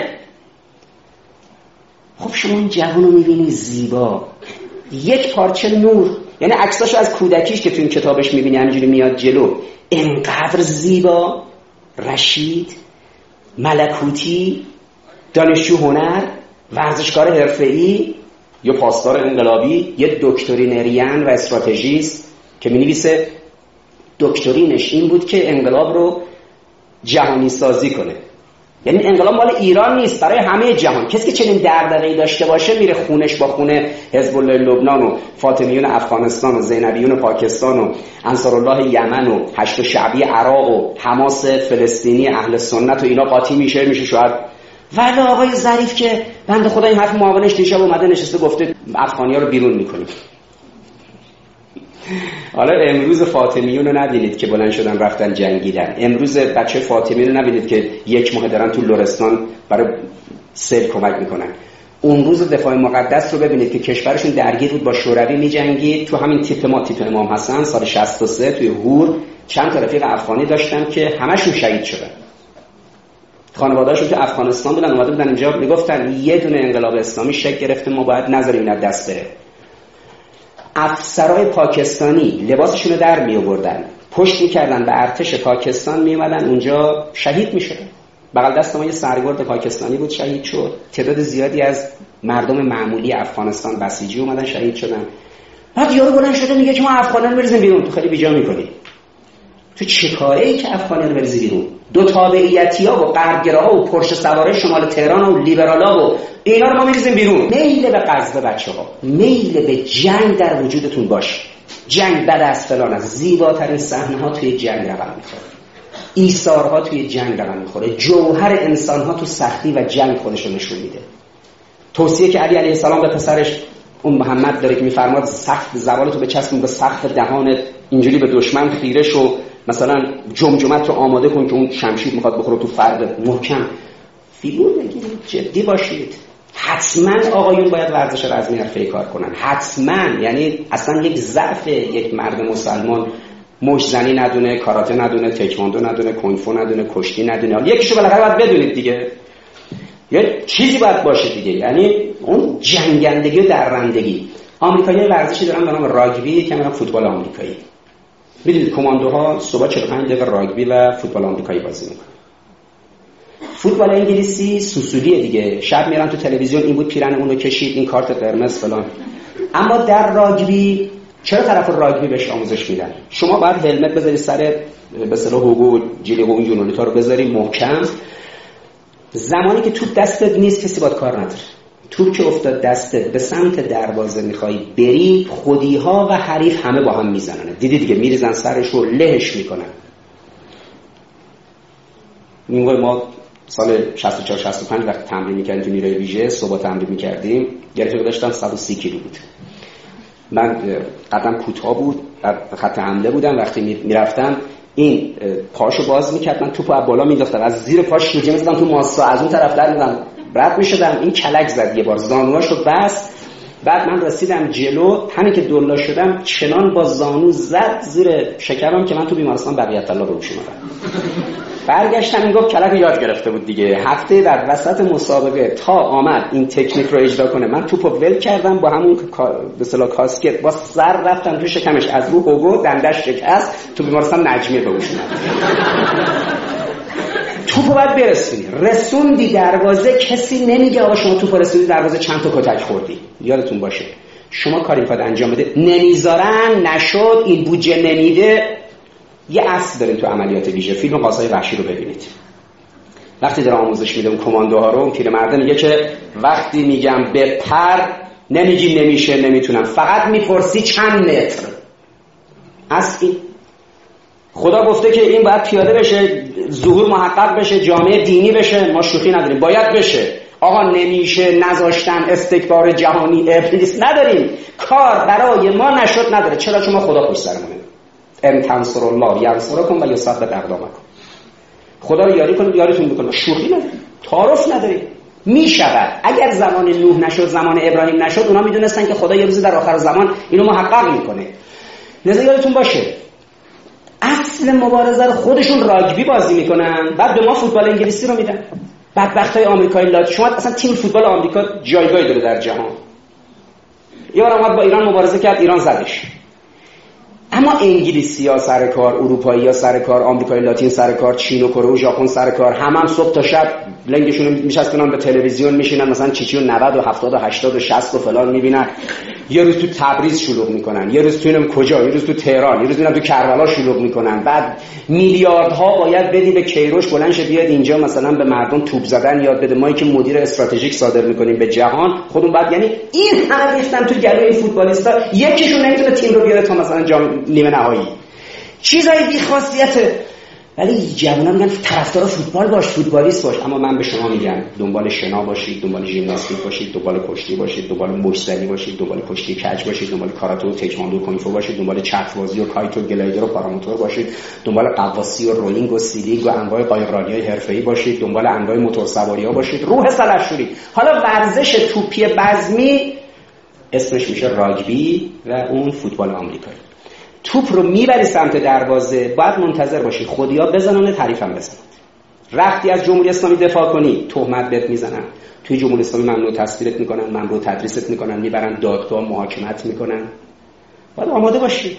خب شما این جوانو میبینی زیبا، یک پارچه نور، یعنی عکساشو از کودکیش که تو این کتابش میبینی همینجوری میاد جلو، انقدر زیبا، رشید، ملکوتی، دانشجو هنر، ورزشکار حرفه‌ای یا پاسدار انقلابی، یه دکترینریان و استراتژیست که می‌نویسه دکترینش این بود که انقلاب رو جهانی سازی کنه. یعنی انقلاب مال ایران نیست، برای همه جهان. کسی که چنین دغدغه‌ای داشته باشه میره خونش با خونه حزب الله لبنان و فاطمیون افغانستان و زینبیون پاکستان و انصارالله یمن و هشت شعبی عراق و حماس فلسطینی اهل سنت و اینا قاطی میشه میشه شاید. ولی آقای ظریف که بنده خدا این حرف معاونش دیشب اومده نشسته گفته افغانی‌ها رو بیرون میکنیم. حالا امروز فاطمیون رو نبینید که بلند شدن رفتن جنگیدن. امروز بچه فاطمیون رو نبینید که یک ماه دارن تو لرستان برای سیل کمک میکنن. اون روز دفاع مقدس رو ببینید که کشورشون درگیر بود با شوروی میجنگید. تو همین تیپ ما تیپ امام حسن سال شصت و سه توی هور چند تا رفیق افغانی داشتم که همشون شهید شدن. خانواده‌هاشون تو افغانستان بودن، اومده بودن اینجا میگفتن یه دونه انقلاب اسلامی شکل گرفته، ما باید نذاریم اینا دست بره. افسرهای پاکستانی لباسشون رو در می آوردن، پشت می‌کردن به ارتش پاکستان، میومدن اونجا شهید می‌شدن. بغل دست ما یه سرگرد پاکستانی بود شهید شد. تعداد زیادی از مردم معمولی افغانستان بسیجی اومدن شهید شدن. بعد یارو بلند شده میگه که ما افغانان بریزیم بیرون. تو خیلی بیجا می‌کنی. تو چه کاره‌ای که افغانان بریزی بیرون؟ دو تابعیتی‌ها و غربگراها و پرش سواره شمال تهران و لیبرالا و اینا رو ما می‌ریزیم بیرون. میل به غزو بچه‌ها، میل به جنگ در وجودتون باشه. جنگ بد از فلان است. زیباترین صحنه‌ها توی جنگ رقم می‌خوره. ایثارها توی جنگ رقم می‌خوره. جوهر انسان‌ها تو سختی و جنگ خودش رو نشون میده. توصیه که علی علیه السلام به پسرش اون محمد داره که می‌فرماد سخت زبانتو بچسبون به سقف دهانت، اینجوری به دشمن خیره شو، مثلا جمجمت رو آماده کن که اون شمشیر میخواد بخوره تو فرد محکم. فیگور بگیرید، جدی باشید. حتما آقایون باید ورزش رزمی حرفه‌ای کار کنن، حتما. یعنی اصلا یک ضعف یک مرد مسلمان مشزنی ندونه، کاراته ندونه، تکواندو ندونه، کنگفو ندونه، کشتی ندونه. یکیشو بالاخره باید بدونید دیگه. یه چیزی باید باشه دیگه. یعنی اون جنگندگی و درندگی. آمریکایی‌ها ورزشی دارن به نام راگبی که میگن فوتبال آمریکایی. میدونید کماندوها صبح چهل و پنج دقیقه راگبی و فوتبال آمریکایی بازی میکنن. فوتبال انگلیسی سوسولیه دیگه. شب میرن تو تلویزیون این بود پیرن اونو کشید، این کارت قرمز فلان. اما در راگبی چرا طرف راگبی بهش آموزش میدن؟ شما باید هلمت بذاری سر به اصطلاح هوگو جلیقه اون یونولیتا رو بذاری محکم. زمانی که توپ دستت نیست کسی باید کار نداره. توپ که افتاد دستت به سمت دروازه میخوای بری، خودیها و حریف همه با هم میزنن. دیدی دیگه، میریزن سرش رو لهش میکنن. میگه ما سال شصت و چهار شصت و پنج وقت تمرین میکردیم تو نیروی ویژه، صبح تمرین میکردیم. گرفته داشتم صد و سی کیلو بود. من قدم کوتاه بود، در خط حمله بودم. وقتی میرفتم این پاشو باز میکرد، من توپو از بالا مینداختم، از زیر پاش شوجه میزدم تو ماسا، از اون طرف در میدم رد میشدم. این کلک زد یه بار، زانوهاشو بست. بعد من رسیدم جلو، همین که دولا شدم چنان با زانو زد زیر شکمم که من تو بیمارستان بقیت الله روش اومدم. برگشتم این گفت کلک یاد گرفته بود دیگه. هفته در وسط مسابقه تا آمد این تکنیک رو اجرا کنه، من توپو ول کردم با همون به اصطلاح کاسکت با سر رفتم تو شکمش، از رو هوگو دندش شکست، تو بیمارستان نجمیه بهش اومد. توپو باید برسونی. رسوندی دروازه، کسی نمیگه آقا شما توپو رسوندی دروازه چند تا کتک خوردی. یادتون باشه شما کاری باید انجام بده. نمیذارن، نشد، این بودجه نمیده. یه اصل داریم تو عملیات ویژه. فیلم قاسای وحشی رو ببینید. وقتی داره آموزش میده اون کماندوها رو، اون پیرمرد میگه که وقتی میگم بپر نمیگی نمیشه نمیتونم، فقط میپرسی چند متر. اصلی خدا گفته که این باید پیاده بشه، ظهور محقق بشه، جامعه دینی بشه. ما شوخی نداریم، باید بشه. آقا نمیشه، نذاشتن، استکبار جهانی، ابلیس نداریم. کار برای ما نشد نداره. چرا؟ چون ما خدا پشت سرمونه. ان تنصر الله ینصرکم و یثبت اقدامکم. خدا رو یاری کنید یاریتون بکنه. شوخی نداریم، تعارف نداریم. میشود. اگر زمان نوح نشد، زمان ابراهیم نشد، اونا میدونستن که خدا یه روزی در آخر زمان اینو محقق میکنه. لذا یادتون باشه اصل مبارزه رو خودشون راگبی بازی میکنن، بعد به ما فوتبال انگلیسی رو میدن. بدبختای آمریکایی لات. شما اصلا تیم فوتبال آمریکا جایگاهی داره در جهان. یه بار اومد با ایران مبارزه کرد، ایران زدش. اما انگلیسی‌ها سر کار، اروپایی‌ها سر کار، آمریکای لاتین سر کار، چین و کره و ژاپن سر کار، هم هم صبح تا شب لنگشون میشستونن به تلویزیون میشینن مثلا چیچی و نود و هفتاد و هشتاد و شصت و فلان میبینن. یه روز تو تبریز شلوغ میکنن، یه روز تو اینم کجا، یه روز تو تهران، یه روز اینم تو کربلا شلوغ میکنن. بعد میلیاردها باید بدی به کیروش بلند شه بیاد اینجا مثلا به مردم توپ زدن یاد بده. ما که مدیر استراتژیک صادر میکنیم به جهان خودمون بعد، یعنی این همه ریختن تو گلوی این فوتبالیستا، یکیشون نمیتونه تیم رو بیاره تا مثلا جام نیمه نهایی. چیزای بی خاصیته. ولی جوونا میگن طرفدار فوتبال باش، فوتبالیست باش. اما من به شما میگم دنبال شنا باشید، دنبال ژیمناستیک باشید، دنبال کشتی باشید، دنبال مشتری باشید، دنبال کشتی کج باشید، دنبال کاراته و تکواندو و کونگ فو باشید، دنبال چرخ‌بازی و کایت و گلایدر و پاراموتور باشید، دنبال غواصی و رولینگ و سیلینگ و انواع قایقرانی‌های حرفه‌ای باشید، دنبال انواع موتورسواری‌ها باشید. روح سلحشوری. حالا ورزش توپی بزمی اسمش میشه راگبی و اون فوتبال آمریکایی. توپ رو میبری سمت دروازه، باید منتظر باشی خودیا بزنن، تعریفم بزنن. رفتی از جمهوری اسلامی دفاع کنی، تهمت بهت میزنن. توی جمهوری اسلامی ممنوع تصویرت میکنن، ممنوع تدریست میکنن، میبرن دادگاه محاکمت میکنن. باید آماده باشی.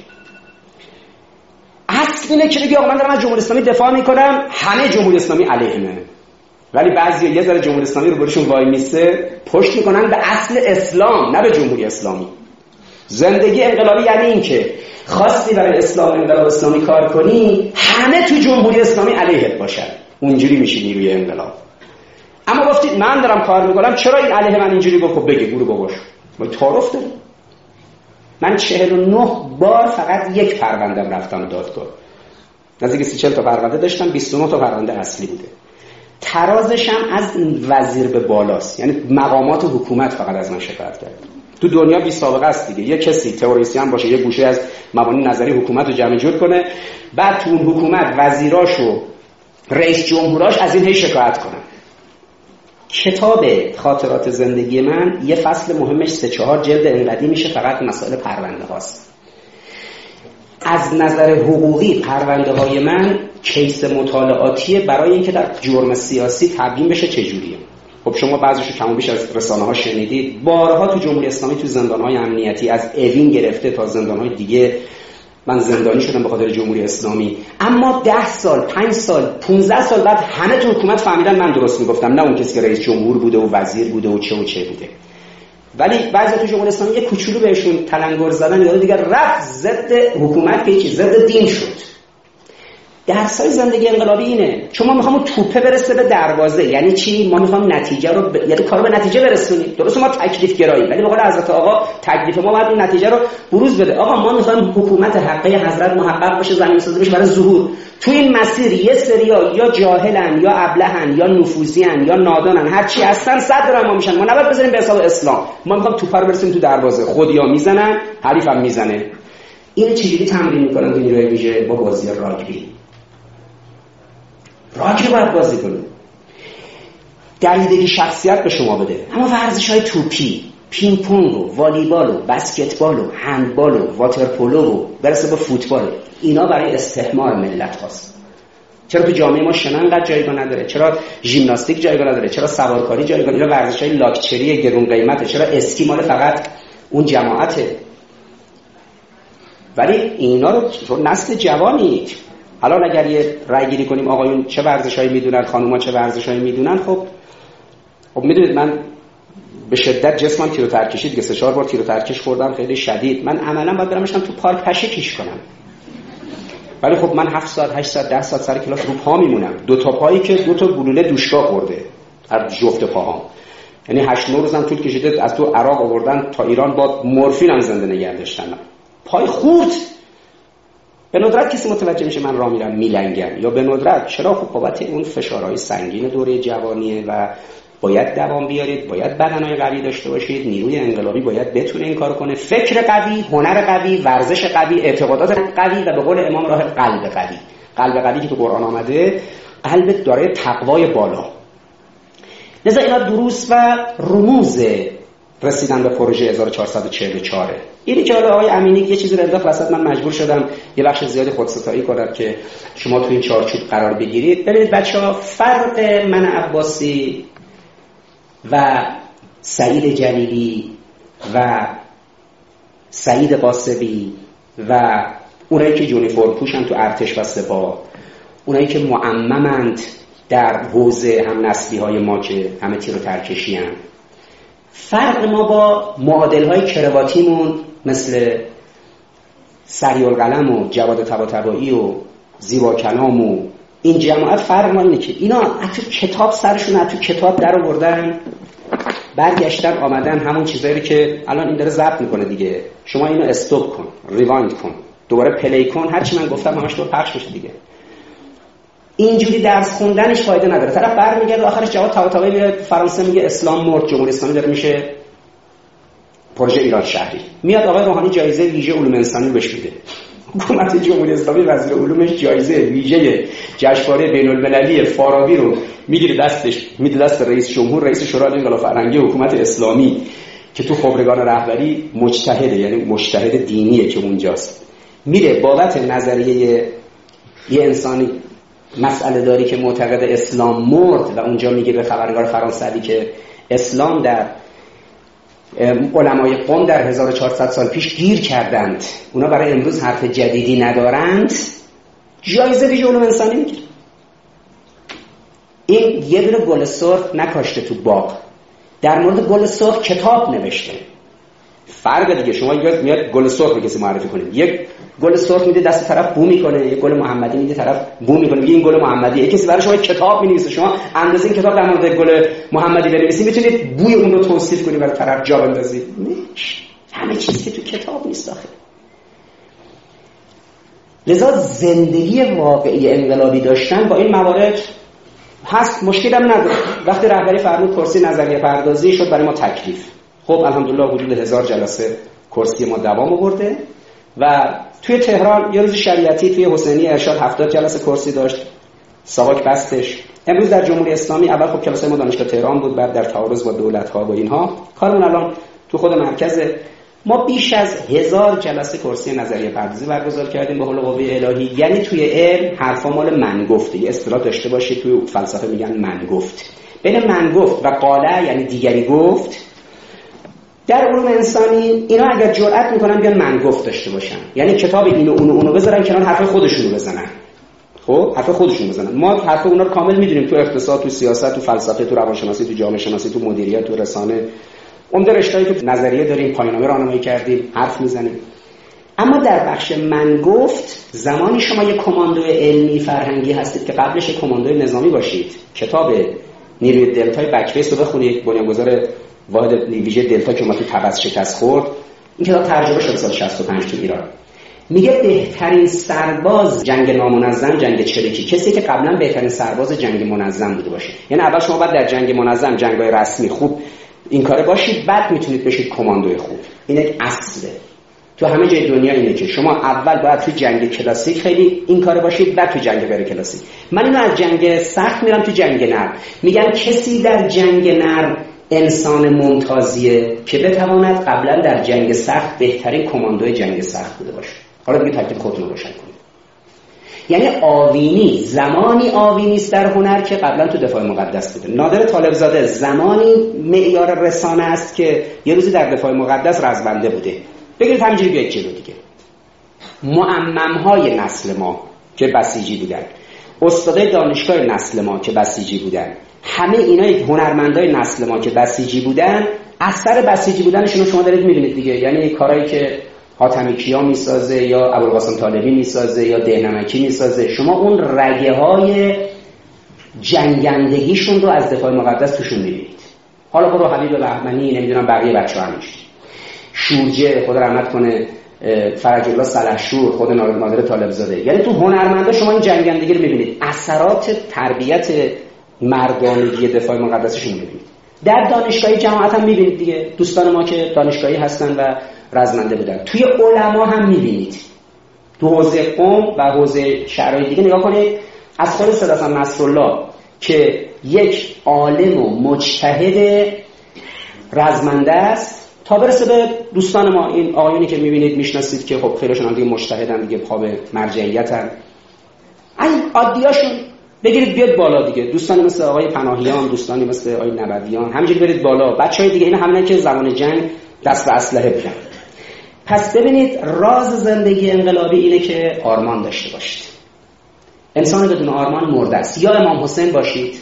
اصل اینه که بگی آقا من دارم از جمهوری اسلامی دفاع میکنم، همه جمهوری اسلامی علیهمه. ولی بعضی یه ذره جمهوری اسلامی رو برشون وای میسته، پشت میکنن به اصل اسلام، نه به جمهوری اسلامی. زندگی انقلابی یعنی این که خواستی برای اسلام انقلاب اسلامی کار کنی، همه تو جمهوری اسلامی علیهت باشن، اونجوری میشی نیروی انقلاب. اما گفتید من دارم کار میکنم، چرا این علیه من اینجوری بکن؟ بگه برو باباش، ما تعارف داریم. من چهل و نه بار فقط یک پروندم رفتم دادگاه، نزدیک سی چهل تا پرونده داشتم، بیست و نه تا پرونده اصلی بوده. ترازش هم از وزیر به بالاست، یعنی مقامات حکومت فقط از من شکایت کرد. تو دنیا بی سابقه است دیگه، یه کسی تئوریسین باشه، یه گوشه از مبانی نظری حکومت رو جمع جور کنه، بعد تو اون حکومت وزیراش و رئیس جمهوراش از این هی شکایت کنن. کتاب خاطرات زندگی من یه فصل مهمش سه چهار جلد انقدی میشه، فقط مسائل پرونده هاست. از نظر حقوقی پرونده های من کیس مطالعاتیه برای اینکه در جرم سیاسی تبیین بشه چجوریه. خب شما بعضیشو کم و بیش از رسانه ها شنیدید. بارها تو جمهوری اسلامی تو زندان‌های امنیتی از اوین گرفته تا زندان‌های دیگه من زندانی شدم به خاطر جمهوری اسلامی. اما ده سال، پنج سال، پانزده سال بعد همه تو حکومت فهمیدن من درست میگفتم، نه اون کسی که رئیس جمهور بوده و وزیر بوده و چه و چه بوده. ولی بعضی تو جمهوری اسلامی یه کوچولو بهشون تلنگر زدن، یاد دیگه رفت ضد حکومت که چیز ضد دین شد. درسای زندگی انقلابی اینه، چون ما میخوام توپه برسه به دروازه. یعنی چی؟ ما میخوام نتیجه رو ب... یعنی کارو به نتیجه برسونیم. درسته ما تکلیف گرایی، ولی به قول حضرت آقا تکلیف ما باید اون نتیجه رو بروز بده. آقا ما میخوایم حکومت حقه حضرت محقق بشه، زمین سازی بشه برای ظهور. تو این مسیر یه سریا یا جاهلن یا ابلهن یا نفوذیان یا نادانن، هر چی هستن صدر ما میشن. ما نباید بذاریم به حساب اسلام. ما میخوام توپه رو برسونیم تو دروازه. خودیا میزنن، حریفم میزنه. اینو چجوری تمرین میکنن تو نیروی ویژه؟ با بازی راگبی. راگبی باید بازی کنه، دلیدگی شخصیت به شما بده. اما ورزش‌های توپی، پینگ پونگ و والیبال و بسکتبال و هندبال و واترپولو و برسه به فوتبال، اینا برای استحمار ملت هاست. چرا تو جامعه ما شنا انقدر جایگاه نداره؟ چرا ژیمناستیک جایگاه نداره؟ چرا سوارکاری جایگاه نداره؟ ورزش‌های لاکچری گرون قیمته؟ چرا اسکی مال فقط اون جماعته؟ ولی اینا رو تو نسل جوانی، الان اگر یه رای گیری کنیم آقایون چه ورزشایی میدونن، خانوما چه ورزشایی میدونن، خب خب میدونید من به شدت جسمم تیرو ترکشی دیگه، سه چهار بار تیرو ترکش خوردم خیلی شدید. من عملاً باید برم بشم تو پارک پشه کیش کنم، ولی خب من هفت ساعت هشت ساعت ده ساعت سر کلاس رو پا میمونم. دو تا پایی که دو تا گلوله دوشکا خورده از جفت پاهام، یعنی هشت نه روزم طول کشیده از تو عراق آوردن تا ایران با مورفین زنده نگه داشتن. پای خورد. به ندرت کسی متوجه میشه من راه میرم میلنگم، یا به ندرت. چرا؟ خب بابت اون فشارهای سنگین دوره جوانیه و باید دوام بیارید، باید بدنهای قوی داشته باشید. نیروی انقلابی باید بتونه این کارو کنه. فکر قوی، هنر قوی، ورزش قوی، اعتقادات قوی و به قول امام راه قلب قوی. قلب قوی که تو قرآن آمده، قلب داره تقوای بالا. لذا اینا دروس و رموز رسیدن به پروژه هزار و چهارصد و چهل و چهار. اینی که حالا آقای امینی یه چیزی رو انداخت وسط، من مجبور شدم یه بخش زیادی خودستایی کنم که شما تو این چارچوب قرار بگیرید. ببینید بچه‌ها، فرق من عباسی و سعید جلیلی و سعید قاسمی و اونایی که یونیفرم پوشن تو ارتش و سپاه، اونایی که معممند در حوزه هم نسلی های ما که همه تیر و ترکشی هم. فرق ما با معادل های کرواتیمون مثل سریالقلم و جواد طباطبایی و زیبا کلام و این جماعت، فرق ما اینه که اینا از تو کتاب سرشون از تو کتاب در آوردن، برگشتن آمدن همون چیزایی که الان این داره ضبط میکنه دیگه، شما اینو استاپ کن، ریوایند کن، دوباره پلی کن، هرچی من گفتم همش تو پخش بشه دیگه. اینجوری درس خوندنش فایده نداره. طرف برمیگرده آخرش جواد طباطبایی میاد فرانسه میگه اسلام مرد، جمهوری اسلامی داره میشه پروژه ایران شهری. میاد آقای روحانی جایزه ویژه علوم انسانی بهش میده. حکومت جمهوری اسلامی وزیر علومش جایزه ویژه جشنواره بین‌المللی فارابی رو میگیره دستش، میده دست رئیس جمهور، رئیس شورای انقلاب فرهنگی حکومت اسلامی که تو خبرگان رهبری مجتهده، یعنی مجتهد دینیه که اونجاست، میره بابت نظریه یه انسانی مسئله داری که معتقد اسلام مرد و اونجا میگه به خبرنگار فرانسوی که اسلام در علمای قم در هزار و چهارصد سال پیش گیر کردند، اونا برای امروز حرف جدیدی ندارند، جایزه ویژه علوم انسانی میگیره. این یه دونه گل سرخ نکاشته تو باغ، در مورد گل سرخ کتاب نوشته. فرق دیگه، شما میاد گل سرخ به کسی معرفی کنید، یک گل سرخ میده دست طرف بو میکنه، یک گل محمدی میده طرف بو میکنه، میگه این گل محمدیه. کسی برای شما کتاب مینویسه، شما اندازه این کتاب در مورد گل محمدی بنویسید میتونید بوی اون رو توصیف کنید برای طرف جا بندازید. همه چیزی که تو کتاب نیست آخه. لذا زندگی واقعی انقلابی داشتن با این موارد هست، مشکل هم نداره. وقتی رهبری فرمود کرسی نظریه پردازی شد برای ما تکلیف، خب الحمدلله حدود هزار جلسه کرسی ما دوام آورده و توی تهران یه روز شریعتی توی حسینی ارشاد هفتاد جلسه کرسی داشت، ساواک بستش. امروز در جمهوری اسلامی اول خب کلاسای ما دانشگاه تهران بود، بعد در تعارض با دولت‌ها و اینها. کارمون الان تو خود مرکز ما بیش از هزار جلسه کرسی نظریه پردازی برگزار کردیم به حول قوه الهی. یعنی توی علم حرفا مال من گفته، یه اصطلاح داشته باشید توی فلسفه میگن من گفت. بین من گفت و قاله یعنی دیگری گفت، در علوم انسانی اینا اگر جرأت میکنن بیان من گفت داشته باشن، یعنی کتاب اینو اونو اونو بذارن کنار، حرف خودشونو بزنن. خب حرف خودشون بزنن. ما حرف اونا رو کامل میدونیم، تو اقتصاد، تو سیاست، تو فلسفه، تو روانشناسی، تو جامعه شناسی، تو مدیریت، تو رسانه، عمده رشته‌ای که نظریه داریم، پایان‌نامه راهنمایی کردیم، حرف میزنیم. اما در بخش من گفت زمانی شما یک کماندو علمی فرهنگی هستید که قبلش یک کماندو نظامی باشید. کتاب نیروی دلتای بک‌بیس رو بخونید، بنیانگذار واحد ویژه دلتا که ما تو تبس شکست خورد، این کتاب ترجمه شد سال شصت و پنج تو ایران. میگه بهترین سرباز جنگ نامنظم جنگ چریکی، کسی که قبلا بهترین سرباز جنگ منظم بوده باشه. یعنی اول شما باید در جنگ منظم، جنگ‌های رسمی خوب این کاره باشید، بعد میتونید بشید کماندوی خوب. این یک اصله تو همه جای دنیا، اینه که شما اول باید تو جنگ کلاسیک خیلی این کاره باشید، بعد تو جنگ غیر کلاسیک. من اینو از جنگ سخت میرم تو جنگ نرم. میگن کسی در جنگ نرم انسان ممتازیه که بتواند قبلا در جنگ سخت بهترین کماندوی جنگ سخت بوده باشه. حالا دیگه تکلیف خودتون رو روشن کنید. یعنی آوینی زمانی آوینی است در هنر که قبلا تو دفاع مقدس بوده. نادر طالبزاده زمانی معیار رسانه است که یه روزی در دفاع مقدس رزمنده بوده. بگید همینجوری بیاید جلو دیگه. معمم‌های نسل ما که بسیجی بودن، استادای دانشگاه نسل ما که بسیجی بودن، همه اینا هنرمندای نسل ما که بسیجی بودن، اثر بسیجی بودنشون رو شما دارید می‌بینید دیگه. یعنی کارهایی که حاتمی کیا میسازه یا ابوالقاسم طالبی میسازه یا دهنمکی میسازه، شما اون رگه های جنگندگیشون رو از دفاع مقدس توشون میبینید. حالا برو حبیب بهمنی، نمیدونم بقیه بچه‌ها همیشه شورجه، خدا رحمت کنه، فرج الله سلحشور، خود نادر طالبزاده. یعنی تو هنرمندا شما این جنگندگی رو میبینید، اثرات تربیت مردانگی دفاع مقدسشون میبینید. در دانشگاهی جماعت هم میبینید دیگه، دوستان ما که دانشگاهی هستن و رزمنده بودن. توی علما هم میبینید، تو حوزه قم و حوزه شهرهای دیگه نگاه کنید، از خود سید حسن نصرالله که یک عالم و مجتهد رزمنده است، تا برسه به دوستان ما این آقایونی که میبینید میشناسید که خب خیلیشون هم دیگه مجتهدن دیگه، پا به مرجعیتن، این عادیاشون بگیرید بیاد بالا دیگه. دوستانی مثل آقای پناهیان، دوستانی مثل آقای نبویان، همینجوری برید بالا. بچهای دیگه اینا همینن که زمان جنگ دست به اسلحه بودن. پس ببینید راز زندگی انقلابی اینه که آرمان داشته باشید. انسان بدون آرمان مرده است. یا امام حسین باشید،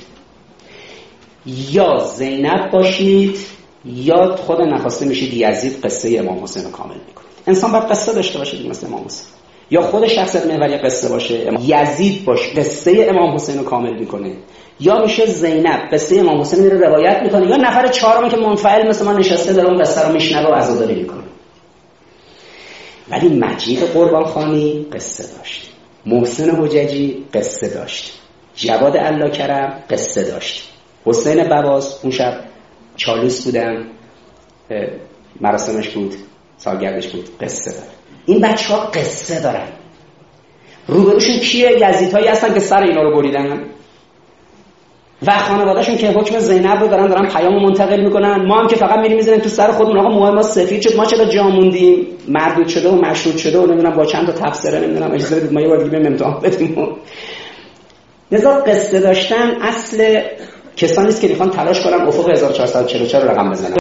یا زینب باشید، یا خود نخواسته میشید یزید قصه امام حسین رو کامل میکنید. انسان باید قصه داشته باشه مثل امام حسین، یا خود شخصیت محوری قصه باشه، یزید باشه قصه امام حسین رو کامل میکنه، یا میشه زینب قصه امام حسین رو روایت میکنه، یا نفر چهارمی که منفعل مثل ما نشسته داره اون قصه رو میشنوه و عزاداری میکنه. ولی مجید قربانخانی قصه داشت، محسن حججی قصه داشت، جواد علاکرم قصه داشت، حسین بواز اون شب چالوس بودم مراسمش بود، سالگردش بود، قصه داره. این بچه ها قصه دارن. روبروشون کیه؟ یزیدهایی هستن که سر اینا رو بریدن و خانوادهشون که حکم زینب رو دارن دارن پیامو منتقل میکنن. ما هم که فقط میریم میزنیم تو سر خودمون آقا موهای ما سفید شد، ما چرا جا موندیم، مردود شده و مشروط شده و نمیدونم با چند تا تفسیره نمیدونم اجازه بدید ما یه بار دیگه بریم امتحان بدیم. لذا قصه داشتن اصل کسانی است که میخوان تلاش کنن افق هزار و چهارصد و چهل و چهار رو رقم بزنن.